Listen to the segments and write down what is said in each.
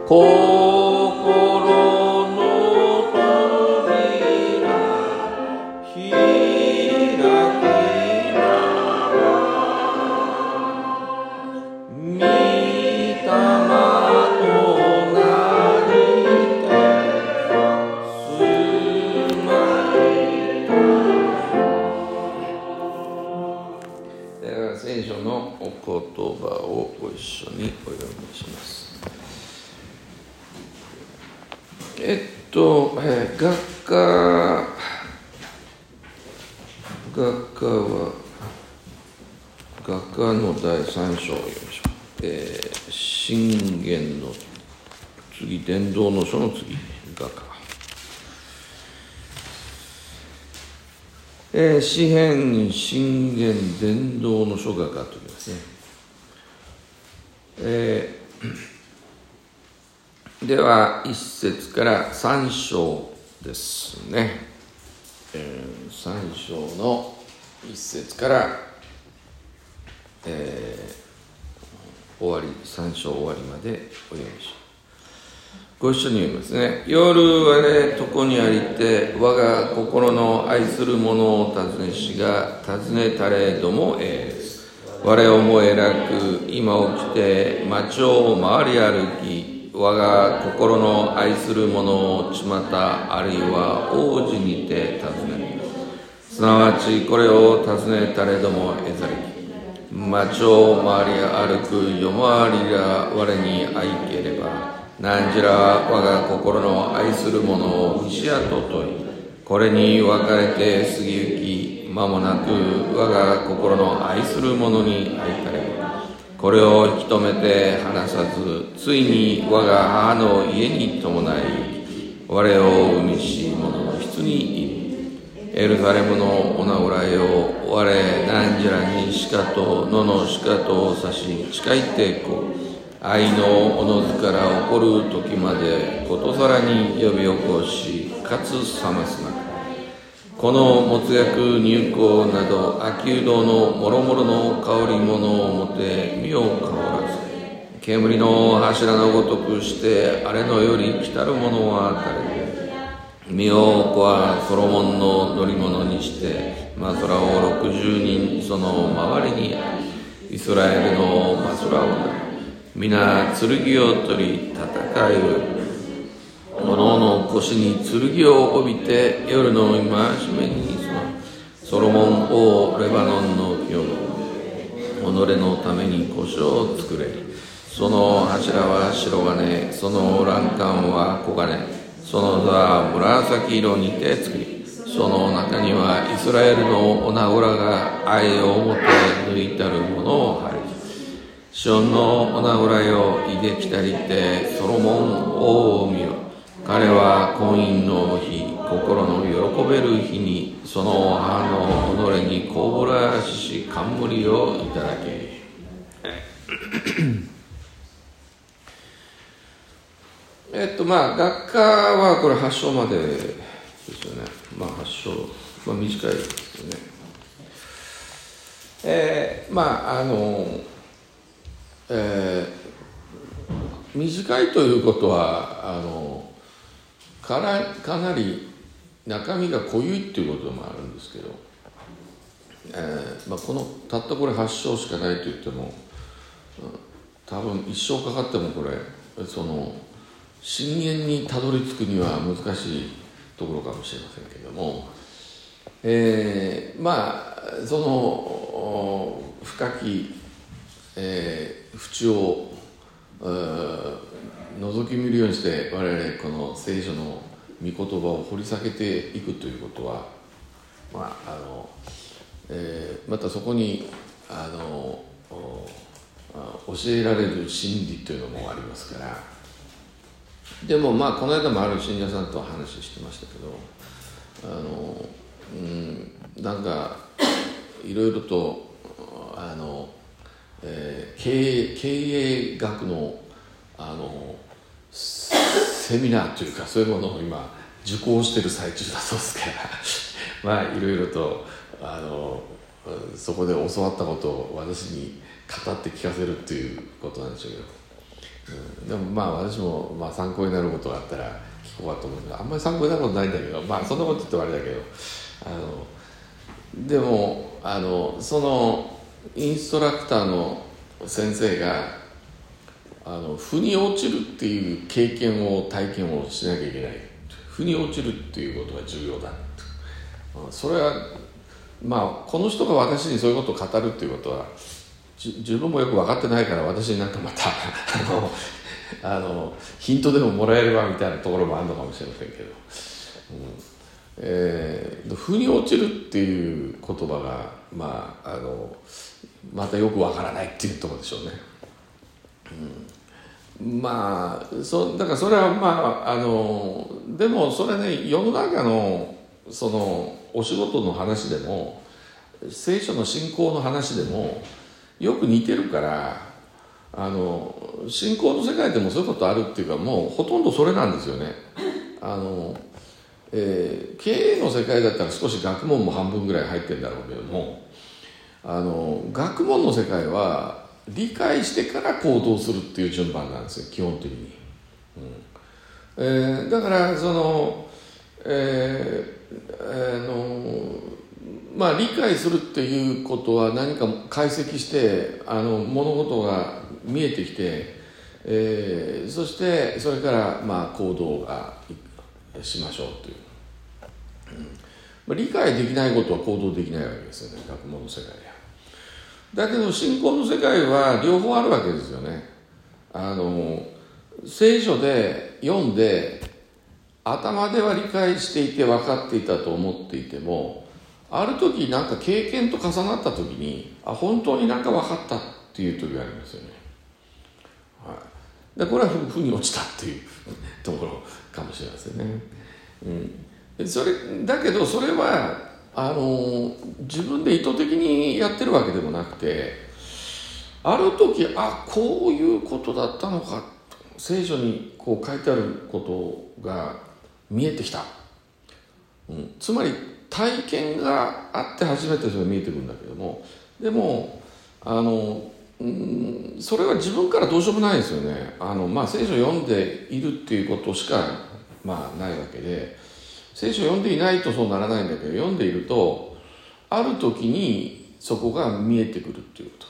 心の扉開きながら御霊となりて住まいた。では聖書のお言葉をご一緒にお読みします。学科の第3章を読みましょう。信玄の次、伝道の書の次、学科。詩編、信玄、伝道の書学科と言いますね。では1節から3章ですね。3章の1節から終わり、3章終わりまでお読みします。ご一緒に読みますね。夜我床にありて、我が心の愛する者を尋ねしが尋ねたれども我をもえらく今起きて町を回り歩き、我が心の愛する者を巷あるいは王子にて尋ねる。すなわちこれを尋ねたれども得ざりき。町を回り歩く夜回りが我に愛ければ、何じら我が心の愛する者を西へと問い、これに別れて過ぎゆき、間もなく我が心の愛する者に会いたれば、これを引き止めて離さず、ついに我が母の家に伴い行き、我を産みし者の質にいる。エルサレムのおなうらよ、我何じらにしかと野のしかとを差し近いてこう。愛のおのずから起こる時までことさらに呼び起こし、かつ冷ますなか。この没薬入香など秋うどのもろもろの香り物をもて身を香らず、煙の柱のごとくしてあれのより来たるものは誰で、身を子はソロモンの乗り物にしてマスラを60人その周りにあり、イスラエルのマスラをなり、皆剣を取り戦いを、おのおの腰に剣を帯びて夜の戒めに住まう。ソロモン王レバノンの木を己のために腰を作れ。その柱は白金、その欄干は黄金、その座は紫色にて作り、その中にはイスラエルのおなうらが愛をもて抜いたるものを張り、シオンのおなうらよ、いできたりてソロモン王を見よ。彼は婚姻の日、心の喜べる日にその母の己にこぶらし冠をいただけ。学科はこれ8章までですよね。8章、短いですよね。短いということはかなり中身が濃いっていうこともあるんですけど、このたったこれ8章しかないと言っても、多分一生かかってもこれその真言にたどり着くには難しいところかもしれませんけれども、その深き、淵を覗き見るようにして我々この聖書の御言葉を掘り下げていくということは、またそこに教えられる真理というのもありますから。でもこの間もある信者さんと話してましたけど、なんかいろいろと経営学のセミナーというかそういうものを今受講している最中だそうですからいろいろとそこで教わったことを私に語って聞かせるということなんでしょうけど、 でもまあ私も参考になることがあったら聞こうかと思うんで、あんまり参考になることないんだけど、そんなこと言ってもあれだけど、でもそのインストラクターの先生が腑に落ちるっていう経験を体験をしなきゃいけない。腑に落ちるっていうことが重要だ。それはこの人が私にそういうことを語るっていうことは自分もよく分かってないから、私になんかまたヒントでももらえればみたいなところもあるのかもしれませんけど、腑に落ちるっていう言葉がまたよく分からないっていうところでしょうね。だからそれはでもそれね、世の中のそのお仕事の話でも聖書の信仰の話でもよく似てるから、信仰の世界でもそういうことあるっていうか、もうほとんどそれなんですよね。経営の世界だったら少し学問も半分ぐらい入ってるんだろうけども、学問の世界は理解してから行動するっていう順番なんですよ、基本的に。だからその、理解するっていうことは何か解析して物事が見えてきて、そしてそれから行動がしましょうという、理解できないことは行動できないわけですよね、学問の世界では。だけど信仰の世界は両方あるわけですよね。聖書で読んで頭では理解していて分かっていたと思っていても、ある時なんか経験と重なった時に本当になんか分かったっていう時がありますよね。でこれは腑に落ちたっていうところかもしれませんね。だけどそれは自分で意図的にやってるわけでもなくて、ある時こういうことだったのか、聖書にこう書いてあることが見えてきた、つまり体験があって初めてそれが見えてくるんだけども、でもそれは自分からどうしようもないですよね。聖書を読んでいるっていうことしかないわけで、聖書を読んでいないとそうならないんだけど、読んでいるとある時にそこが見えてくるっていうこと、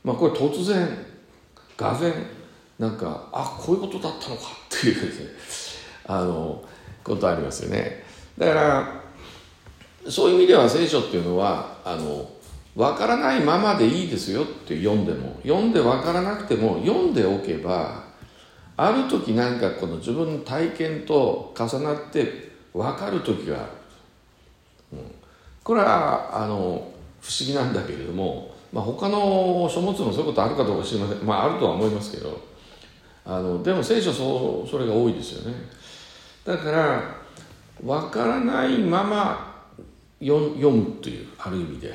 これ突然がぜんなんかこういうことだったのかっていうですねことありますよね。だからそういう意味では聖書っていうのは分からないままでいいですよって読んで分からなくても読んでおけば、ある時なんかこの自分の体験と重なって分かる時がある、これは不思議なんだけれども、他の書物もそういうことあるかどうか知りません。あるとは思いますけど、でも聖書それが多いですよね。だから分からないまま読むという、ある意味で、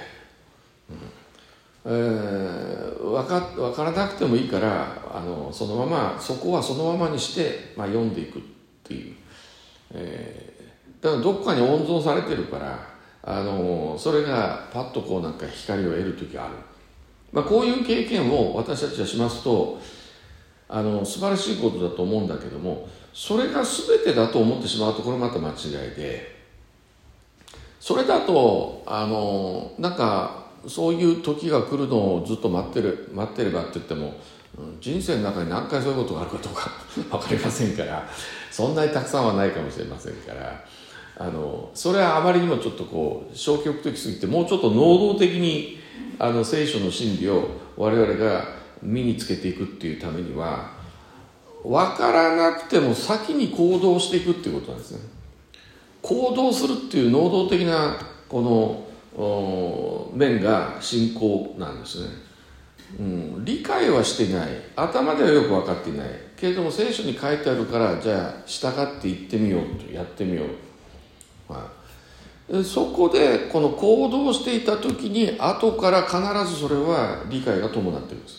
分からなくてもいいからそのままそこはそのままにして、読んでいくっていう、だからどこかに温存されてるからそれがパッとこうなんか光を得る時がある、こういう経験を私たちはしますと素晴らしいことだと思うんだけども、それが全てだと思ってしまうとこれまた間違いで、それだとなんかそういう時が来るのをずっと待ってればって言っても、人生の中に何回そういうことがあるかどうか分かりませんから、そんなにたくさんはないかもしれませんから、それはあまりにもちょっとこう消極的すぎて、もうちょっと能動的に聖書の真理を我々が身につけていくっていうためには、分からなくても先に行動していくっていうことなんですね。行動するっていう能動的なこの面が信仰なんですね。理解はしていない、頭ではよく分かっていないけれども、聖書に書いてあるからじゃあ従っていってみようと、やってみよう、そこでこの行動していた時に後から必ずそれは理解が伴っているんです。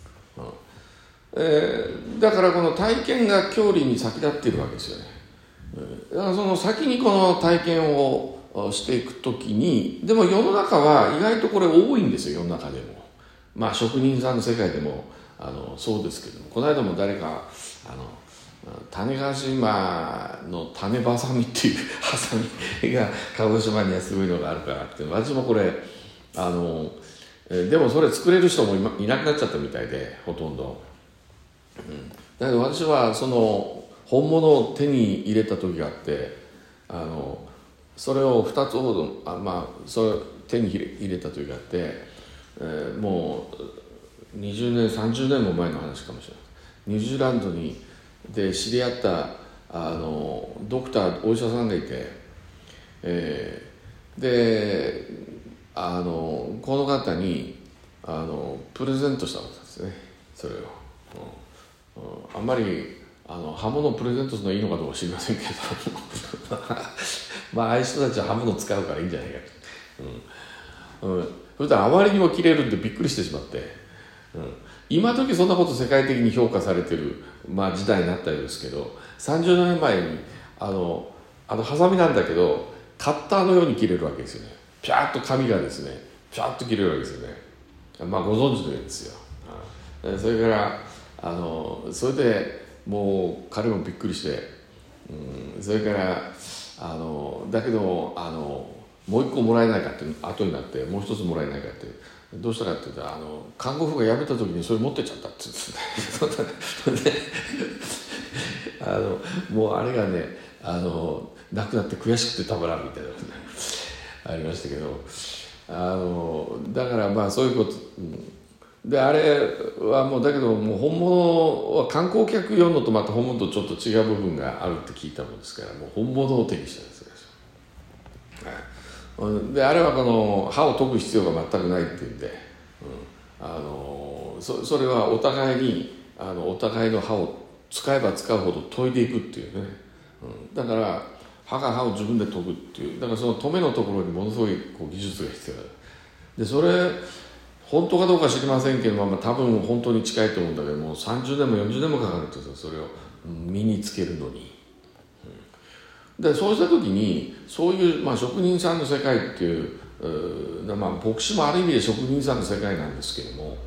だからこの体験が教理に先立っているわけですよね。だからその先にこの体験をしていくときに、でも世の中は意外とこれ多いんですよ。世の中でも職人さんの世界でもそうですけども、この間も誰か種子島の種ばさみっていうハサミが鹿児島にはすごいのがあるからって、私もこれでもそれ作れる人もいなくなっちゃったみたいで、ほとんど、だけど私はその本物を手に入れた時があって、それを2つほどそれ手に入れた時があって、もう20年30年も前の話かもしれない。ニュージーランドで知り合ったドクターお医者さんがいて、でこの方にプレゼントしたわけですね、それを、あんまり刃物をプレゼントするのはいいのかどうか知りませんけどああいう人たちは刃物使うからいいんじゃないかと、そしたらあまりにも切れるんでびっくりしてしまって、今時そんなこと世界的に評価されてる、時代になったようですけど、30年前にハサミなんだけどカッターのように切れるわけですよね。ピャーッと紙がですねピャーッと切れるわけですよね。ご存知のようですよ。それからそれでもう彼もびっくりして、それからだけどもう一個もらえないかって後になって、もう一つもらえないかってどうしたかって言ったら看護婦が辞めた時にそれ持ってっちゃったって言ってもうあれがねなくなって悔しくてたまらんみたいなありましたけど、だからそういうこと、であれはもうだけどもう本物は観光客用のとまた本物とちょっと違う部分があるって聞いたもんですから、もう本物を手にしたんですよ。であれは歯を研ぐ必要が全くないっていうんで、それはお互いにお互いの歯を使えば使うほど研いでいくっていうね、だから歯が歯を自分で研ぐっていう、だからその止めのところにものすごい技術が必要だ。でそれ本当かどうか知りませんけど、多分本当に近いと思うんだけども、30年も40年もかかるって言うんですよ、それを身につけるのに。でそうした時にそういう、職人さんの世界っていう、牧師もある意味で職人さんの世界なんですけども、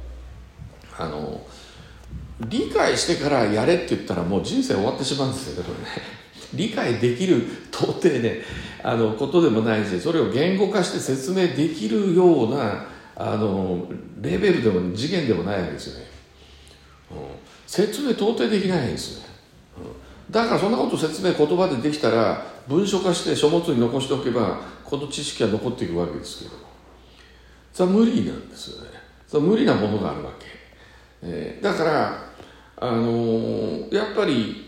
理解してからやれって言ったらもう人生終わってしまうんですよね、これね。理解できる到底ねことでもないし、それを言語化して説明できるようなレベルでも次元でもないわけですよね。説明到底できないんですよね。だからそんなこと説明言葉でできたら文書化して書物に残しておけばこの知識は残っていくわけですけど、それは無理なんですよね。それは無理なものがあるわけ、だからやっぱり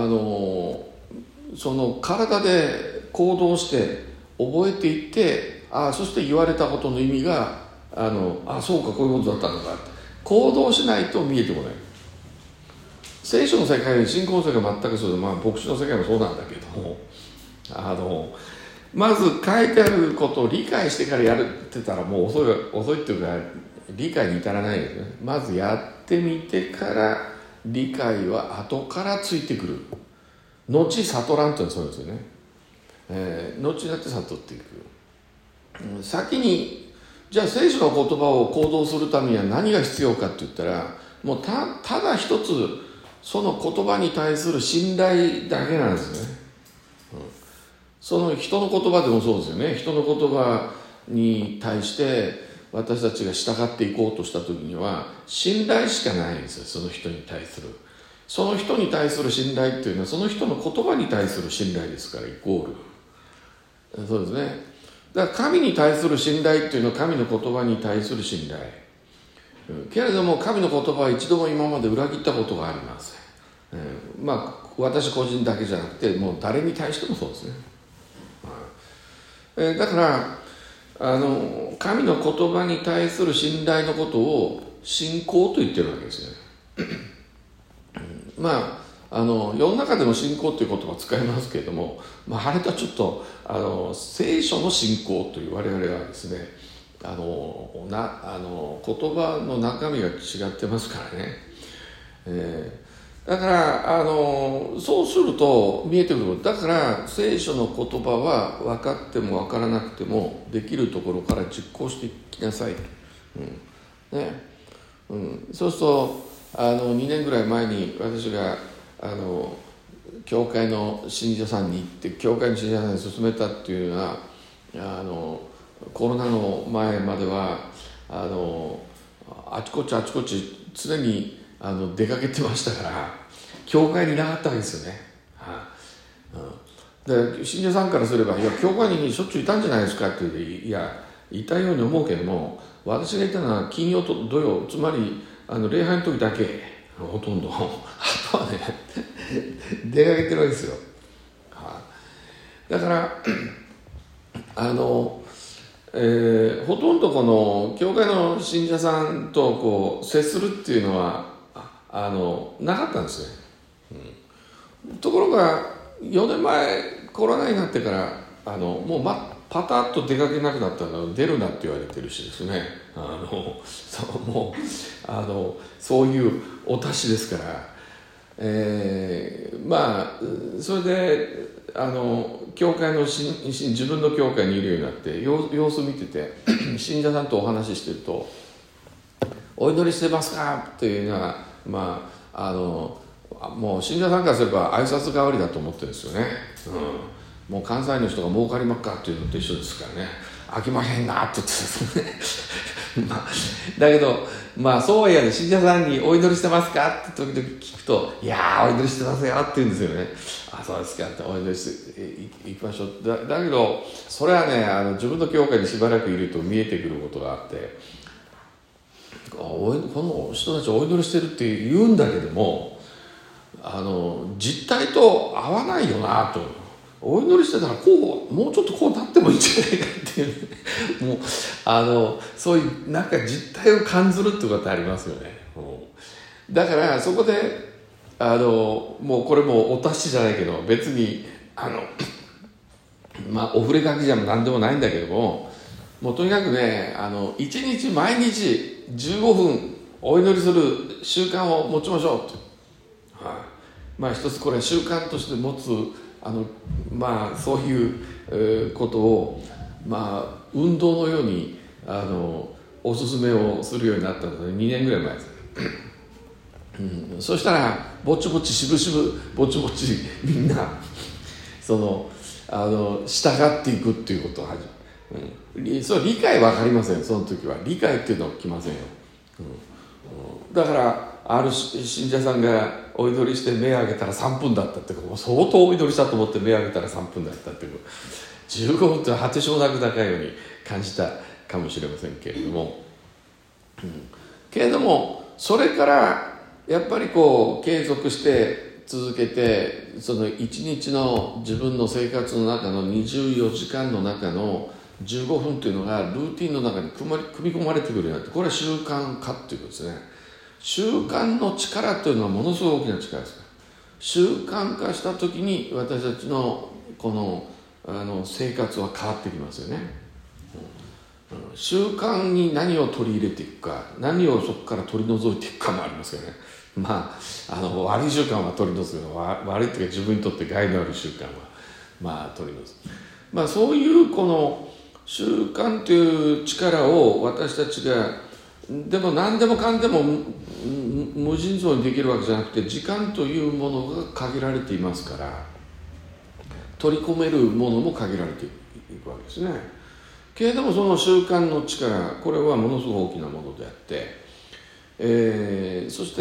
その体で行動して覚えていって、そして言われたことの意味がそうかこういうことだったのかって行動しないと見えてこない。聖書の世界で信仰の世界は全くそうで、牧師の世界もそうなんだけども、まず書いてあることを理解してからやってたらもう遅いっていうか理解に至らないですね。まずやってみてから理解は後からついてくる。後悟らんというのはそうですよね。後になって悟っていく。先にじゃあ聖書の言葉を行動するためには何が必要かって言ったら、もうただ一つその言葉に対する信頼だけなんですね。その人の言葉でもそうですよね。人の言葉に対して私たちが従っていこうとした時には信頼しかないんですよ。その人に対する信頼っていうのはその人の言葉に対する信頼ですから、イコールそうですね。だから神に対する信頼っていうのは神の言葉に対する信頼、けれども神の言葉は一度も今まで裏切ったことがありません。私個人だけじゃなくてもう誰に対してもそうですね。だから神の言葉に対する信頼のことを信仰と言ってるわけですね。世の中でも信仰という言葉を使いますけれども、あれとはちょっと聖書の信仰という我々はですね言葉の中身が違ってますからね、だからそうすると見えてくる。だから聖書の言葉は分かっても分からなくてもできるところから実行していきなさい、そうすると 2年ぐらい前に私が教会の信者さんに行って教会の信者さんに勧めたっていうのはコロナの前まではあちこち常に出かけてましたから教会にいなかったわけですよね。で信者さんからすれば「いや教会にしょっちゅういたんじゃないですか」って言うて「いやいたように思うけども私がいたのは金曜と土曜つまり礼拝の時だけほとんどあとはね出かけてるわけですよ。だからほとんどこの教会の信者さんとこう接するっていうのはなかったんですね。ところが4年前コロナになってからもうパタッと出かけなくなったの出るなって言われてるしですねもうそういうお達しですから、それで教会の自分の教会にいるようになって様子見てて信者さんとお話ししてると「お祈りしてますか?」っていうのはもう信者さんからすれば挨拶代わりだと思ってるんですよね。もう関西の人が儲かりまっかっていうのと一緒ですからね飽きまへんなって言ってですねだけどそうはいやね信者さんに「お祈りしてますか?」って時々聞くと「いやお祈りしてますよ」って言うんですよね。あそうですかってお祈りしていきましょう。だけどそれはね自分の教会にしばらくいると見えてくることがあってこの人たちお祈りしてるって言うんだけども実態と合わないよなと。お祈りしてたらもうちょっとこうなってもいいんじゃないかっていうもうそういうなんか実態を感じるってことありますよね。だからそこでもうこれもお達しじゃないけど別にお触れかけじゃなんでもないんだけどもうとにかくね一日毎日15分お祈りする習慣を持ちましょうと、一つこれ習慣として持つそういうことを運動のようにおすすめをするようになったので2年ぐらい前です、そしたらぼちぼちしぶしぶぼちぼちみんな従っていくっていうことをそれ理解分かりません。その時は理解っていうのは来ませんよ、だからある信者さんがお祈りして目を上げたら3分だったってもう相当お祈りしたと思って目を上げたら3分だったって15分って果てしもなく高いように感じたかもしれませんけれども、それからやっぱり継続して続けてその一日の自分の生活の中の24時間の中の15分というのがルーティンの中に組み込まれてくるようになって、これは習慣化っていうことですね。習慣の力というのはものすごい大きな力ですから、習慣化した時に私たちのこの生活は変わってきますよね。習慣に何を取り入れていくか、何をそこから取り除いていくかもありますよね。悪い習慣は取り除くのは悪いというか自分にとって害のある習慣は取り除く、そういうこの習慣という力を私たちがでも何でもかんでも無尽蔵にできるわけじゃなくて時間というものが限られていますから取り込めるものも限られていくわけですね。けれどもその習慣の力これはものすごく大きなものであって、そして、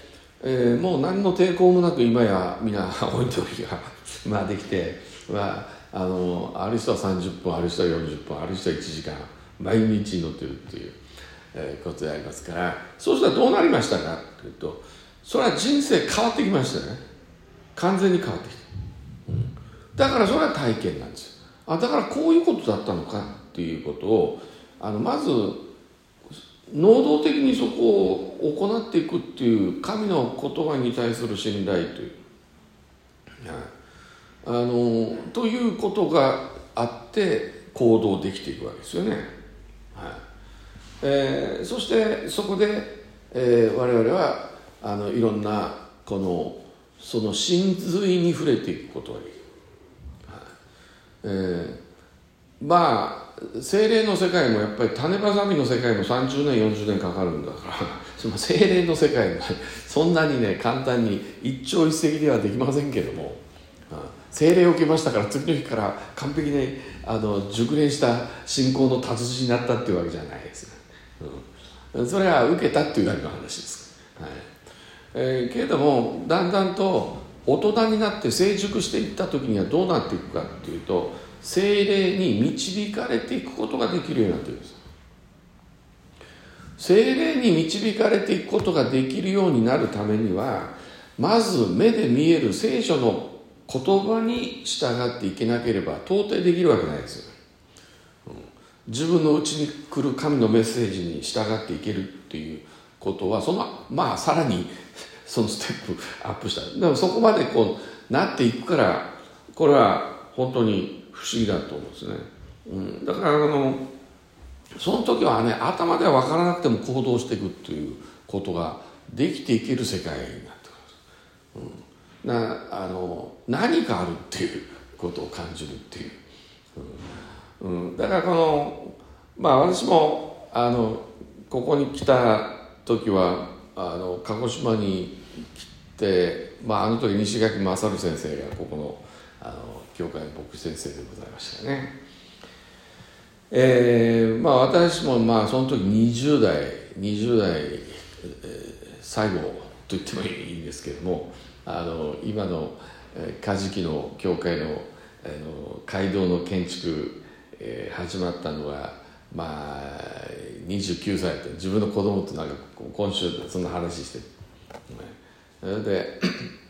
もう何の抵抗もなく今や皆お祈りができて、ある人は30分ある人は40分ある人は1時間毎日祈ってるっていうことでありますから、そうしたらどうなりましたかというとそれは人生変わってきましたね。完全に変わってきた、だからそれは体験なんですよ。だからこういうことだったのかっていうことをまず能動的にそこを行っていくっていう神の言葉に対する信頼という、ということがあって行動できていくわけですよね。そしてそこで、我々はいろんなその真髄に触れていくことができる、 精霊の世界もやっぱり種ばさみの世界も30年40年かかるんだから精霊の世界もそんなにね簡単に一朝一夕ではできませんけども、聖霊を受けましたから次の日から完璧に熟練した信仰の達人になったっていうわけじゃないですね、それは受けたっていうだけの話です、けれどもだんだんと大人になって成熟していった時にはどうなっていくかっていうと、聖霊に導かれていくことができるようになっているんです。聖霊に導かれていくことができるようになるためには、まず目で見える聖書の言葉に従っていけなければ到底できるわけないですよ。自分のうちに来る神のメッセージに従っていけるっていうことはさらにそのステップアップした。でもそこまでなっていくから、これは本当に不思議だと思うんですね、だからその時はね、頭では分からなくても行動していくっていうことができていける世界になってくる、何かあるっていうことを感じるっていう、だから私もここに来た時は鹿児島に来て、あの時西垣勝先生がここの教会の牧師先生でございましたね。私もその時20代、最後と言ってもいいんですけども、今のカジキの教会の街道の建築、始まったのは29歳って、自分の子供と今週そんな話してる。で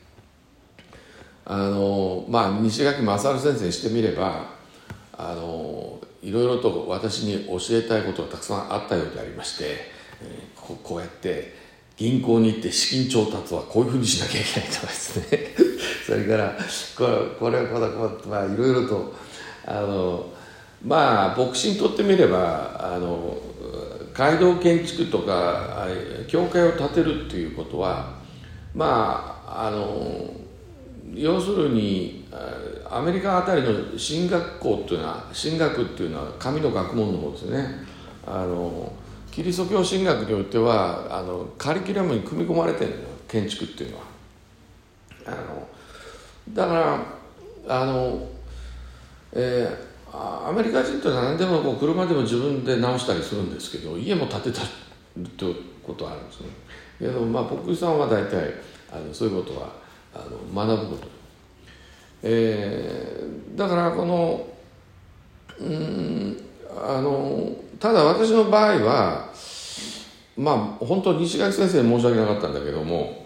西垣勝先生にしてみればいろいろと私に教えたいことがたくさんあったようでありまして、こうやって銀行に行って資金調達はこういうふうにしなきゃいけないとかですねそれからこれいろいろと牧師にとってみれば街道建築とか教会を建てるっていうことは要するにアメリカあたりの神学っていうのは神の学問の方ですね。キリスト教神学においてはカリキュラムに組み込まれてるのよ、建築っていうのは。だからアメリカ人というのは何でも車でも自分で直したりするんですけど、家も建てたりってことはあるんですね。けど牧師さんは大体そういうことは学ぶこと、だからただ私の場合は本当に西垣先生に申し訳なかったんだけども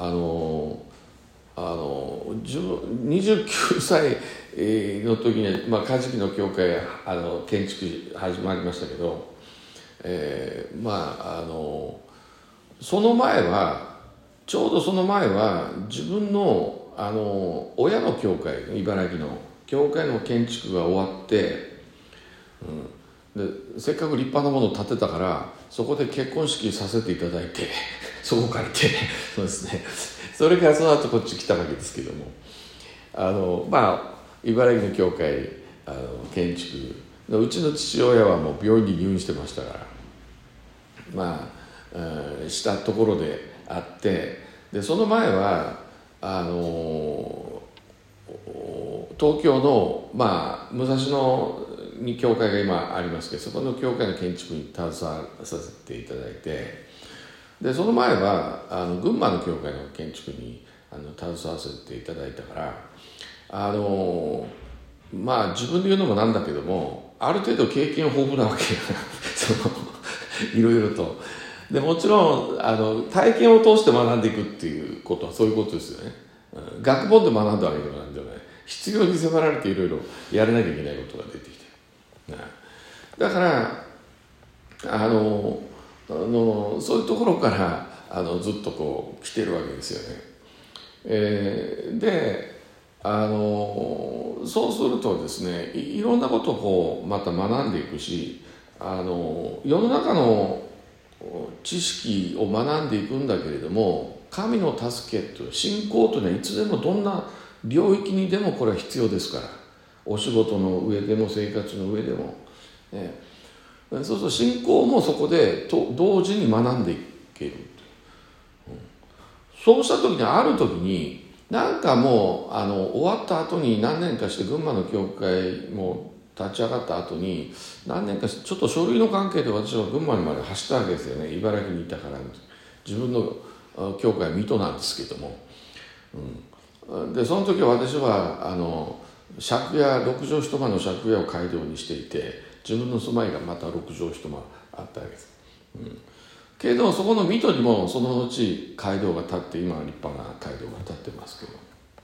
29歳の時にカジキの教会建築始まりましたけど、ちょうどその前は自分の親の教会、茨城の教会の建築が終わって、でせっかく立派なものを建てたからそこで結婚式させていただいてそこ借りてそうですね、それからその後こっち来たわけですけども、茨城の教会建築うちの父親はもう病院に入院してましたからしたところであって、でその前は東京の武蔵野に教会が今ありますけど、そこの教会の建築に携わらさせていただいて、でその前は群馬の教会の建築に携わらせていただいたから自分で言うのもなんだけども、ある程度経験豊富なわけよいろいろと。でもちろん体験を通して学んでいくっていうことはそういうことですよね。学問で学んだわけでもなんでもない。必要に迫られていろいろやらなきゃいけないことが出てきて、だからそういうところからずっと来てるわけですよね。でそうするとですね、いろんなことをまた学んでいくし、世の中の知識を学んでいくんだけれども、神の助けと信仰というのはいつでもどんな領域にでもこれは必要ですかお仕事の上でも生活の上でも、そうすると信仰もそこで同時に学んでいける、そうした時にある時になんかもう終わった後に何年かして群馬の教会も立ち上がった後に何年かしてちょっと書類の関係で私は群馬にまで走ったわけですよね。茨城にいたから自分の教会は水戸なんですけども、でその時は私は借家6畳一間の借家を街道にしていて自分の住まいがまた6畳一間あったわけです、けどそこの水戸にもその後街道が建って今は立派な街道が建ってますけど、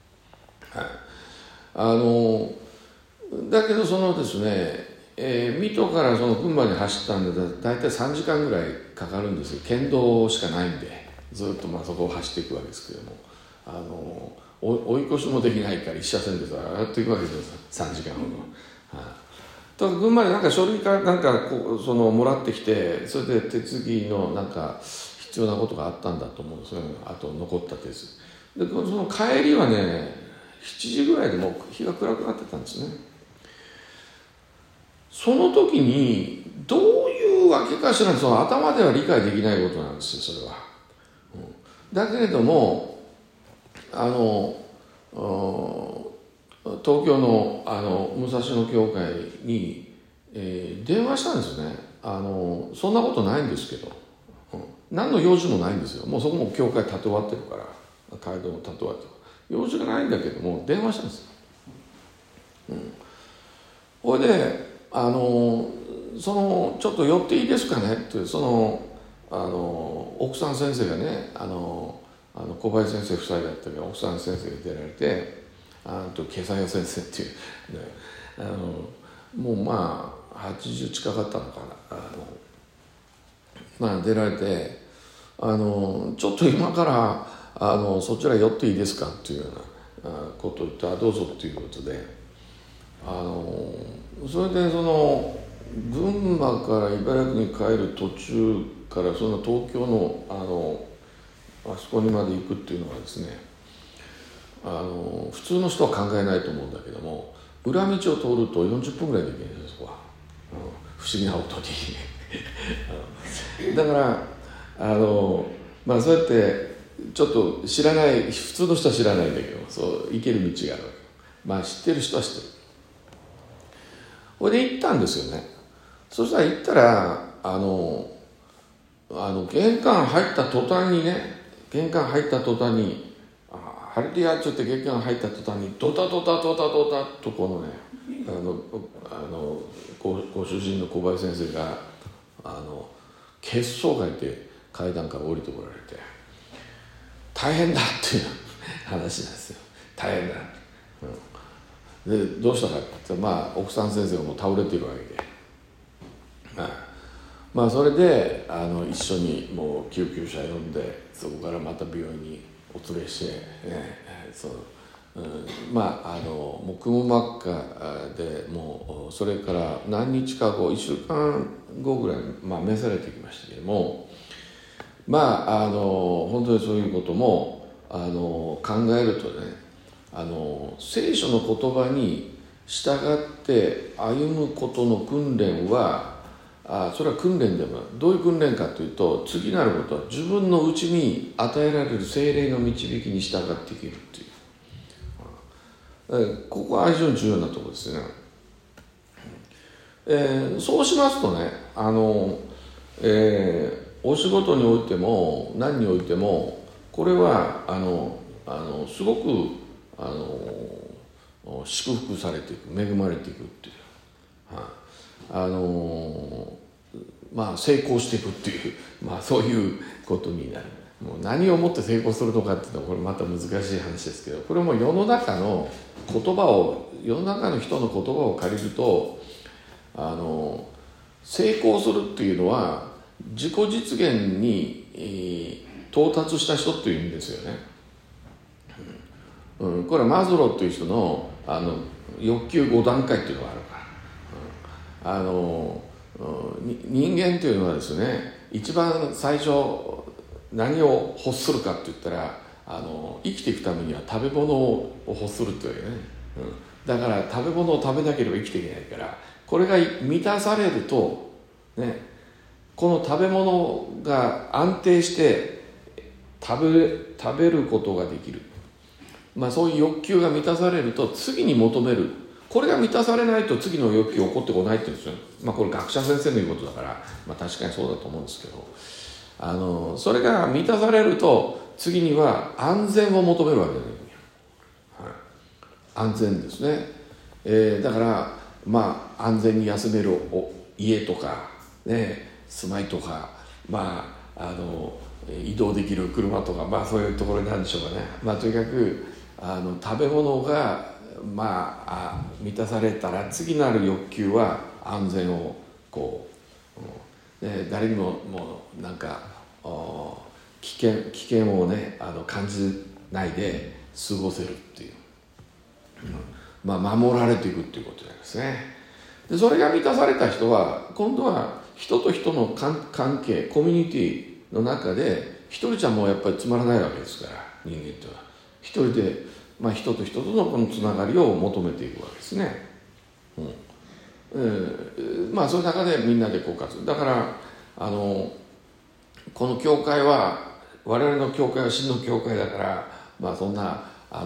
だけどそのですね、水戸からその群馬に走ったんでだいたい3時間ぐらいかかるんですよ。県道しかないんでずっとそこを走っていくわけですけども、追い越しもできないから一車線でずっと行くわけですよ、3時間ほど。だから群馬でなんか書類かなんかもらってきて、それで手続きのなんか必要なことがあったんだと思うんですよね。あと残った手続きで、その帰りはね7時ぐらいでもう日が暗くなってたんですね。その時にどういうわけかしらその頭では理解できないことなんですよ、それは。だけれども東京の武蔵野教会に、電話したんですよね。そんなことないんですけど、何の用事もないんですよ。もうそこも教会建て終わってるから街道も建て終わってるから用事がないんだけども電話したんですよ。それでちょっと寄っていいですかねって奥さん先生がね小林先生夫妻だったけど奥さん先生が出られて今朝代先生っていう、ね、もうまあ80近かったのかな出られてちょっと今からそちら寄っていいですかっていうようなことを言ってどうぞっていうことでそれで群馬から茨城に帰る途中からその東京のあそこにまで行くっていうのはですね普通の人は考えないと思うんだけども裏道を通ると40分ぐらいで行けるんですよ、そこは、不思議なことにだからそうやってちょっと知らない普通の人は知らないんだけどそう行ける道があるわけ。知ってる人は知ってる。これで行ったんですよね。そしたら行ったら玄関入った途端にハレルヤっちゃって玄関入った途端にドタドタドタドタとこのねご主人の小林先生が血相がいて階段から降りてこられて大変だっていう話なんですよ。大変だ、でどうしたかって言ったら奥さん先生がもう倒れているわけで、それで一緒にもう救急車呼んでそこからまた病院にお連れして、もうくも膜下でもうそれから何日か後1週間後ぐらい召されてきましたけども本当にそういうことも考えるとね聖書の言葉に従って歩むことの訓練はそれは訓練でもどういう訓練かというと次なることは自分の内に与えられる聖霊の導きに従っていけるっていうここは非常に重要なところですね。そうしますとねお仕事においても何においてもこれはすごく祝福されていく恵まれていくっていう成功していくっていう、そういうことになる。もう何をもって成功するのかっていうのはこれまた難しい話ですけどこれも世の中の人の言葉を借りると成功するっていうのは自己実現に、到達した人っていう意味ですよね。これはマズローっていう人の欲求5段階っていうのがあるから、人間っていうのはですね一番最初何を欲するかって言ったら生きていくためには食べ物を欲するっていうわけね、 だから食べ物を食べなければ生きていけないから、これが満たされるとね、この食べ物が安定して食べることができる、そういう欲求が満たされると次に求める、これが満たされないと次の欲求起こってこないって言うんですよ。これ学者先生の言うことだから、確かにそうだと思うんですけど、それが満たされると次には安全を求めるわけですよ、安全ですね。だから安全に休める家とか、住まいとか、移動できる車とか、そういうところなんでしょうかね。とにかく食べ物が満たされたら次なる欲求は安全を誰にもなんか危険をね感じないで過ごせるっていう、守られていくっていうことなんですね。でそれが満たされた人は今度は人と人の関係、コミュニティの中で一人じゃもうやっぱりつまらないわけですから、人間っては一人で、人と人とのこのつながりを求めていくわけですね。そういう中でみんなで活動だから、この教会は我々の教会は真の教会だから、そんなあ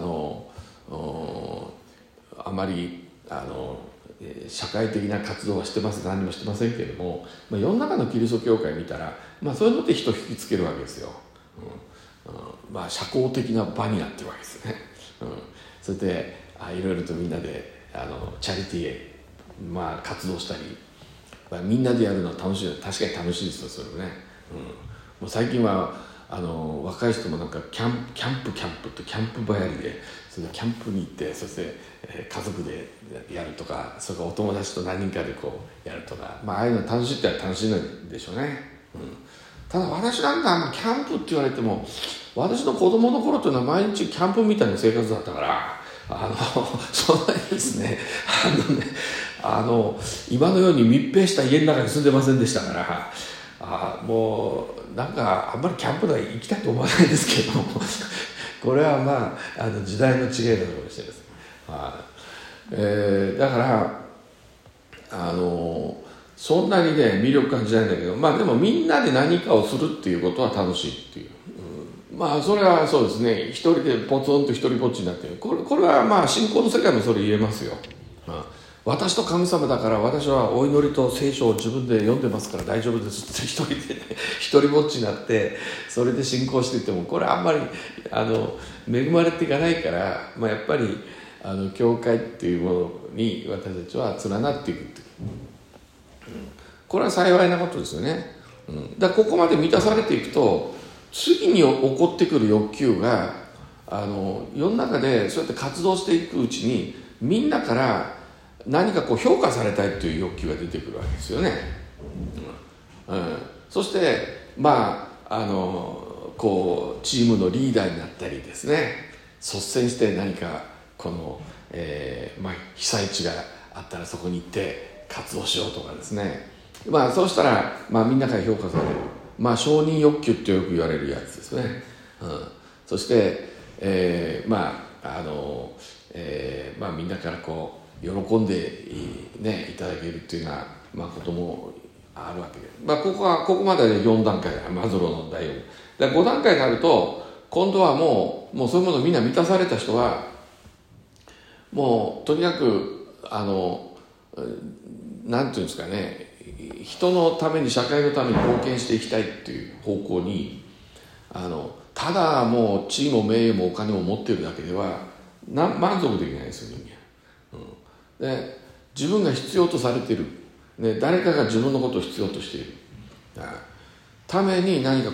まり社会的な活動はしてます何もしてませんけれども、世の中のキリスト教会見たら、そういうので人を引きつけるわけですよ。社交的な場になってるわけですね。それでいろいろとみんなでチャリティーへ活動したり、みんなでやるのは楽しい、確かに楽しいですよそれね。もう最近は若い人もなんかキャンプとキャンプばやりで、それでキャンプに行って、そして家族でやるとか、それからお友達と何人かでやるとか、ああいうの楽しいって楽しいんでしょうね。ただ私なんかキャンプって言われても、私の子供の頃というのは毎日キャンプみたいな生活だったから、そんなにですね、今のように密閉した家の中に住んでませんでしたから、もうなんかあんまりキャンプでは行きたいと思わないですけどもこれは時代の違いだとしてですね、だからそんなにね魅力感じないんだけど、でもみんなで何かをするっていうことは楽しいっていう、それはそうですね。一人でポツンと一人ぼっちになってる、これは信仰の世界もそれ言えますよ。私と神様だから私はお祈りと聖書を自分で読んでますから大丈夫ですって一人でね一人ぼっちになってそれで信仰していっても、これはあんまり恵まれていかないから、やっぱり教会っていうものに私たちは連なっていくっていう、これは幸いなことですよね。だからここまで満たされていくと、次に起こってくる欲求が世の中でそうやって活動していくうちに、みんなから何か評価されたいという欲求が出てくるわけですよね。そしてチームのリーダーになったりですね、率先して何か被災地があったらそこに行って活動しようとかですね、そうしたら、みんなから評価される、承認欲求ってよく言われるやつですね。そして、みんなから喜んで、いただけるっていうような、こともあるわけで、ここまでで4段階マズローの第4で5段階になると、今度はもうそういうものみんな満たされた人はもうとにかくなんていうんですかね、人のために社会のために貢献していきたいっていう方向に、ただもう地位も名誉もお金も持っているだけでは満足できないですよ人間。で自分が必要とされている、誰かが自分のことを必要としているために何か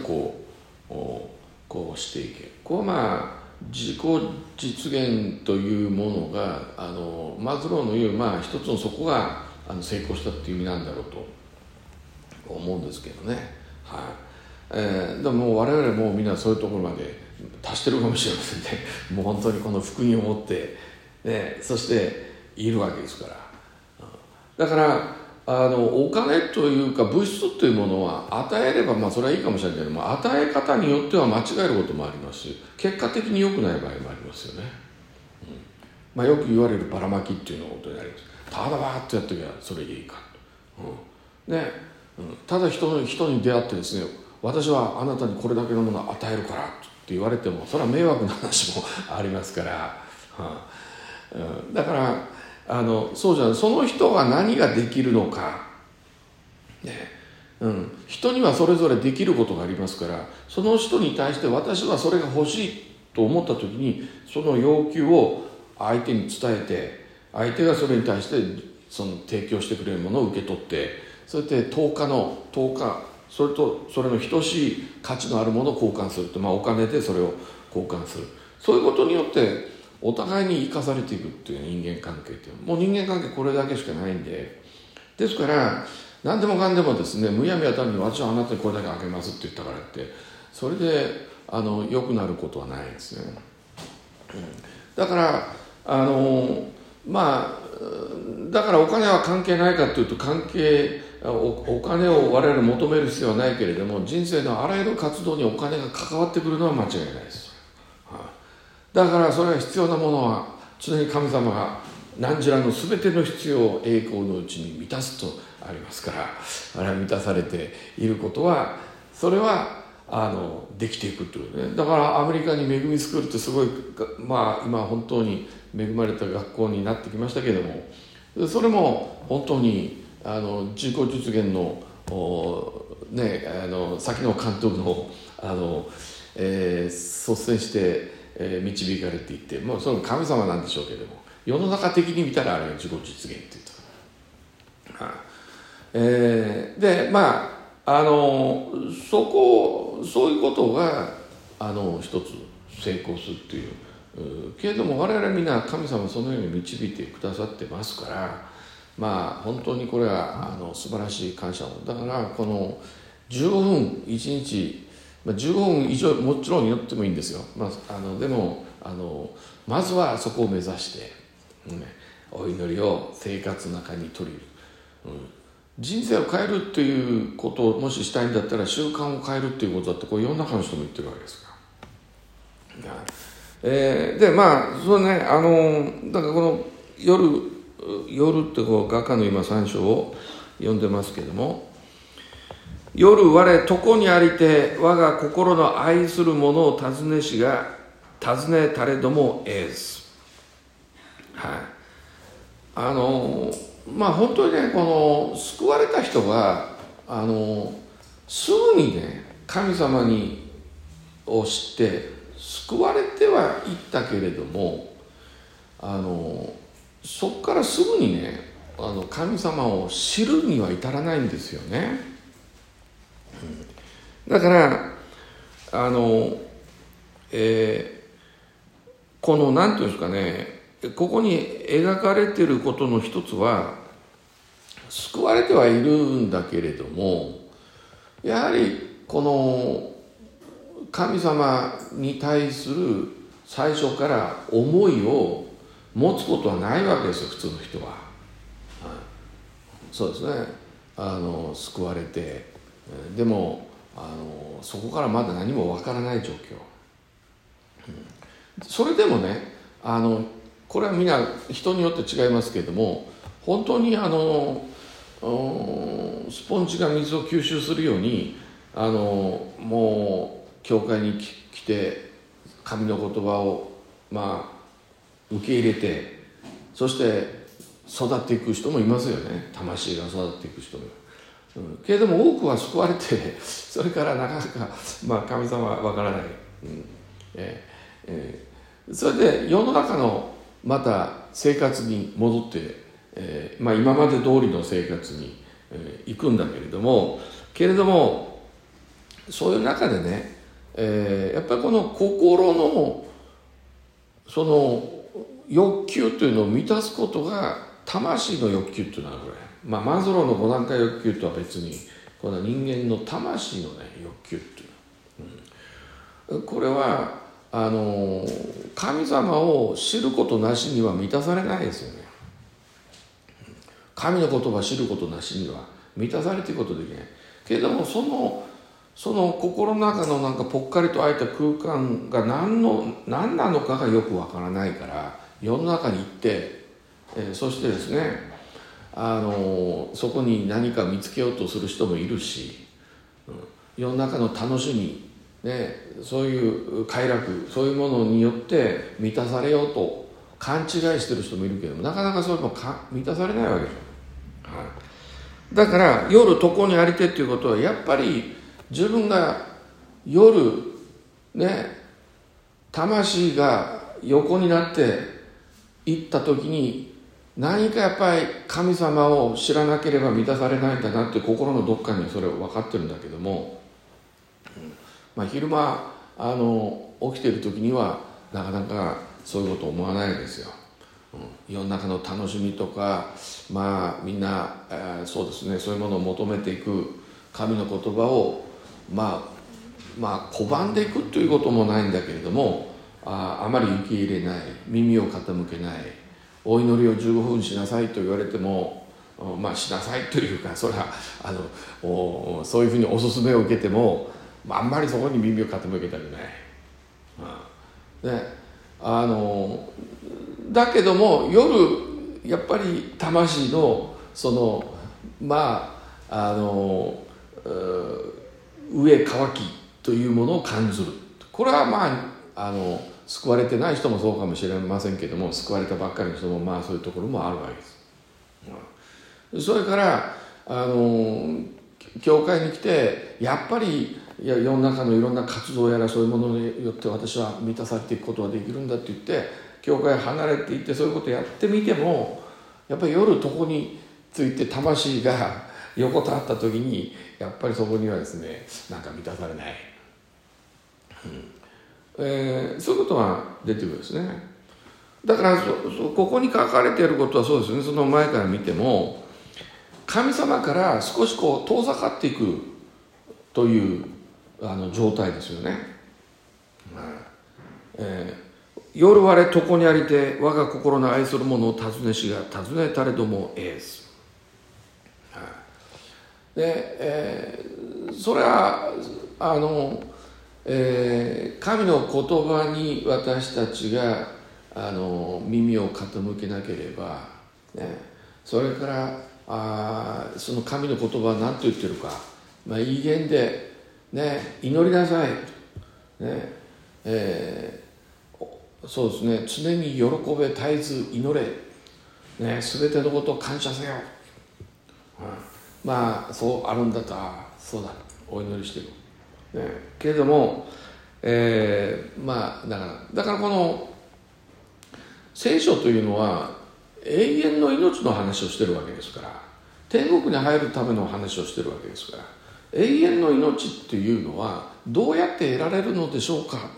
していけ、自己実現というものがマズローの言う、一つのそこが成功したっていう意味なんだろうと思うんですけどね。でも我々もみんなそういうところまで達してるかもしれませんね。もう本当にこの福音を持って、そしているわけですから。だからお金というか物質というものは与えればそれはいいかもしれないけども、与え方によっては間違えることもありますし、結果的に良くない場合もありますよね。 よく言われるばらまきっていうのことになります。ただバーッとやっときゃそれでいいかと、ただ人に出会ってですね、私はあなたにこれだけのものを与えるからって言われても、それは迷惑な話もありますから、だからそうじゃない、その人が何ができるのか、人にはそれぞれできることがありますから、その人に対して私はそれが欲しいと思った時に、その要求を相手に伝えて、相手がそれに対してその提供してくれるものを受け取って、それで10日それとそれの等しい価値のあるものを交換すると、お金でそれを交換する、そういうことによってお互いに生かされていくっていう人間関係っていう、もう人間関係これだけしかないんで、ですから何でもかんでもですね、むやみやたらに私はあなたにこれだけあげますって言ったからって、それで良くなることはないですね。だからだからお金は関係ないかというと、お金を我々求める必要はないけれども、人生のあらゆる活動にお金が関わってくるのは間違いないです。だからそれが必要なものは常に神様が何時らの全ての必要を栄光のうちに満たすとありますから、あれは満たされていることは、それはできていくというね。だからアメリカに恵みスクールってすごい、今本当に恵まれた学校になってきましたけれども、それも本当に自己実現の先の監督の率先して導かれていって、その神様なんでしょうけれども、世の中的に見たらあれが自己実現っていうと、でそういうことが一つ成功するっていうけれども、我々みんな神様そのように導いてくださってますから、本当にこれは素晴らしい感謝を。だからこの15分1日、15分以上もちろん祈ってもいいんですよ。でもまずはそこを目指して、お祈りを生活の中に取り入れる、人生を変えるっていうことをもししたいんだったら、習慣を変えるっていうことだって、これ世の中の人も言ってるわけですから。でそうね、だからこの夜って画家の今3章を読んでますけども、夜我床にありて我が心の愛する者を尋ねしが尋ねたれども得ず。本当にね、この救われた人がすぐにね神様を知って救われてはいったけれども、そこからすぐにね神様を知るには至らないんですよね。だからこの何ていうんですかね、ここに描かれていることの一つは、救われてはいるんだけれども、やはりこの神様に対する最初から思いを持つことはないわけですよ、普通の人は。そうですね、救われて、でもそこからまだ何もわからない状況、それでもねこれはみんな人によって違いますけれども、本当にスポンジが水を吸収するようにもう教会に来て神の言葉を受け入れて、そして育っていく人もいますよね。魂が育っていく人もいる、けれども多くは救われて、それからなかなか、神様はわからない、それで世の中のまた生活に戻って、今まで通りの生活に、行くんだけれども、そういう中でね、やっぱりこの心のその欲求というのを満たすことが魂の欲求というのは、これマズローの5段階欲求とは別に、この人間の魂のね欲求という、これは神様を知ることなしには満たされないですよね。神の言葉を知ることなしには満たされていくことできないけれども、その心の中のぽっかりと空いた空間が何なのかがよくわからないから、 世の中に行って、そしてですねそこに何か見つけようとする人もいるし、世の中の楽しみ、ね、そういう快楽、そういうものによって満たされようと勘違いしてる人もいるけども、なかなかそれも満たされないわけですよ、だから夜床にありてっていうことは、やっぱり自分が夜ね、魂が横になって行った時に、何かやっぱり神様を知らなければ満たされないんだなって心のどっかにそれを分かってるんだけども、昼間起きてる時にはなかなかそういうこと思わないですよ、世の中の楽しみとか、みんな、そうですね、そういうものを求めていく神の言葉を拒んでいくということもないんだけれども、あまり受け入れない、耳を傾けない、お祈りを15分しなさいと言われても、しなさいというか、それはそういうふうにお勧めを受けても、あんまりそこに耳を傾けたくない、だけども夜やっぱり魂のその飢え渇きというものを感じる。これは救われてない人もそうかもしれませんけども、救われたばっかりの人もそういうところもあるわけです、それから教会に来てやっぱり世の中のいろんな活動やらそういうものによって私は満たされていくことができるんだって言って教会離れていってそういうことをやってみても、やっぱり夜床について魂が横たわった時にやっぱりそこにはですね、なんか満たされない、そういうことが出てくるんですね。だからここに書かれていることはそうですね、その前から見ても神様から少し遠ざかっていくという状態ですよね、夜我床にありて我が心の愛する者を尋ねしが尋ねたれどもえず、で、それは神の言葉に私たちが耳を傾けなければ、それからその神の言葉は何と言ってるか、異言で、祈りなさい、そうですね、常に喜べ絶えず祈れ、全てのことを感謝せよ、そうあるんだと、そうだお祈りしてる、けれども、だからこの聖書というのは永遠の命の話をしてるわけですから、天国に入るための話をしてるわけですから、永遠の命っていうのはどうやって得られるのでしょうか、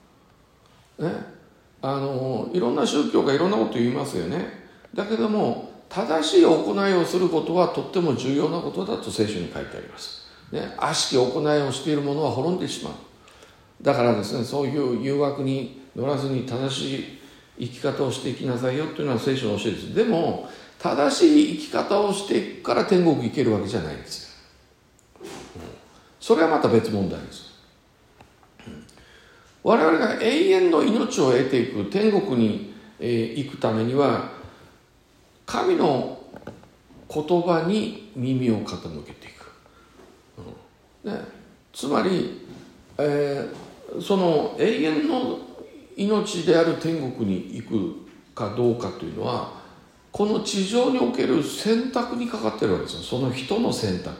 いろんな宗教がいろんなこと言いますよね。だけども正しい行いをすることはとっても重要なことだと聖書に書いてあります、悪しき行いをしている者は滅んでしまう。だからですね、そういう誘惑に乗らずに正しい生き方をしていきなさいよというのは聖書の教えです。でも正しい生き方をしていくから天国行けるわけじゃないんですよ、それはまた別問題です、我々が永遠の命を得ていく天国に行くためには神の言葉に耳を傾けていく、つまり、その永遠の命である天国に行くかどうかというのはこの地上における選択にかかってるわけですよ。その人の選択、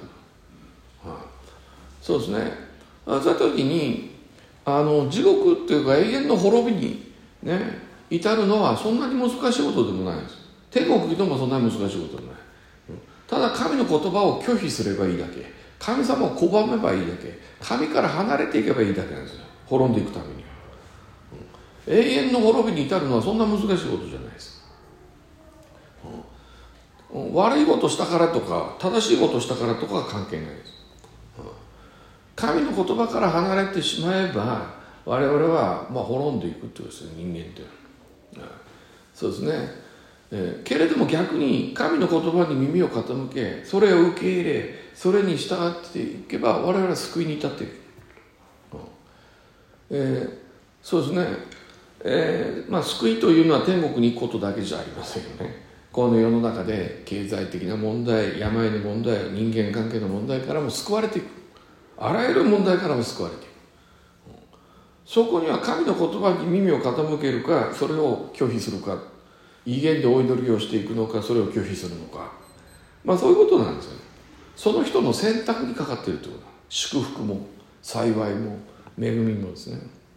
そうですね。そういった時に地獄っていうか永遠の滅びに至るのはそんなに難しいことでもないんです。天国行くのもそんなに難しいことでもない、ただ神の言葉を拒否すればいいだけ、神様を拒めばいいだけ、神から離れていけばいいだけなんですよ、滅んでいくためには、永遠の滅びに至るのはそんな難しいことじゃないです、悪いことしたからとか正しいことしたからとかは関係ないです、神の言葉から離れてしまえば我々は滅んでいくってことですよ、人間って、そうですね。けれども逆に神の言葉に耳を傾け、それを受け入れ、それに従っていけば我々は救いに至っていく、そうですね。 救いというのは天国に行くことだけじゃありませんよね。この世の中で経済的な問題、病の問題、人間関係の問題からも救われていく。あらゆる問題からも救われていく。そこには神の言葉に耳を傾けるか、それを拒否するか、異言でお祈りをしていくのか、それを拒否するのか、そういうことなんですよね。その人の選択にかかっているということだ。祝福も幸いも恵みもですね。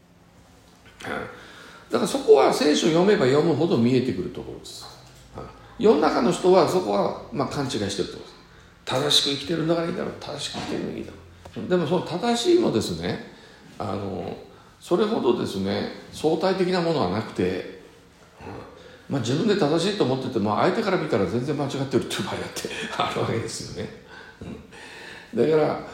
だからそこは聖書を読めば読むほど見えてくるところです。世の中の人はそこは勘違いしてるところです。正しく生きてるんだからいいだろう、正しく生きてるのがいいだろう。でもその正しいもですね、それほどですね相対的なものはなくて、自分で正しいと思ってても相手から見たら全然間違ってるっていう場合だってあるわけですよね。だから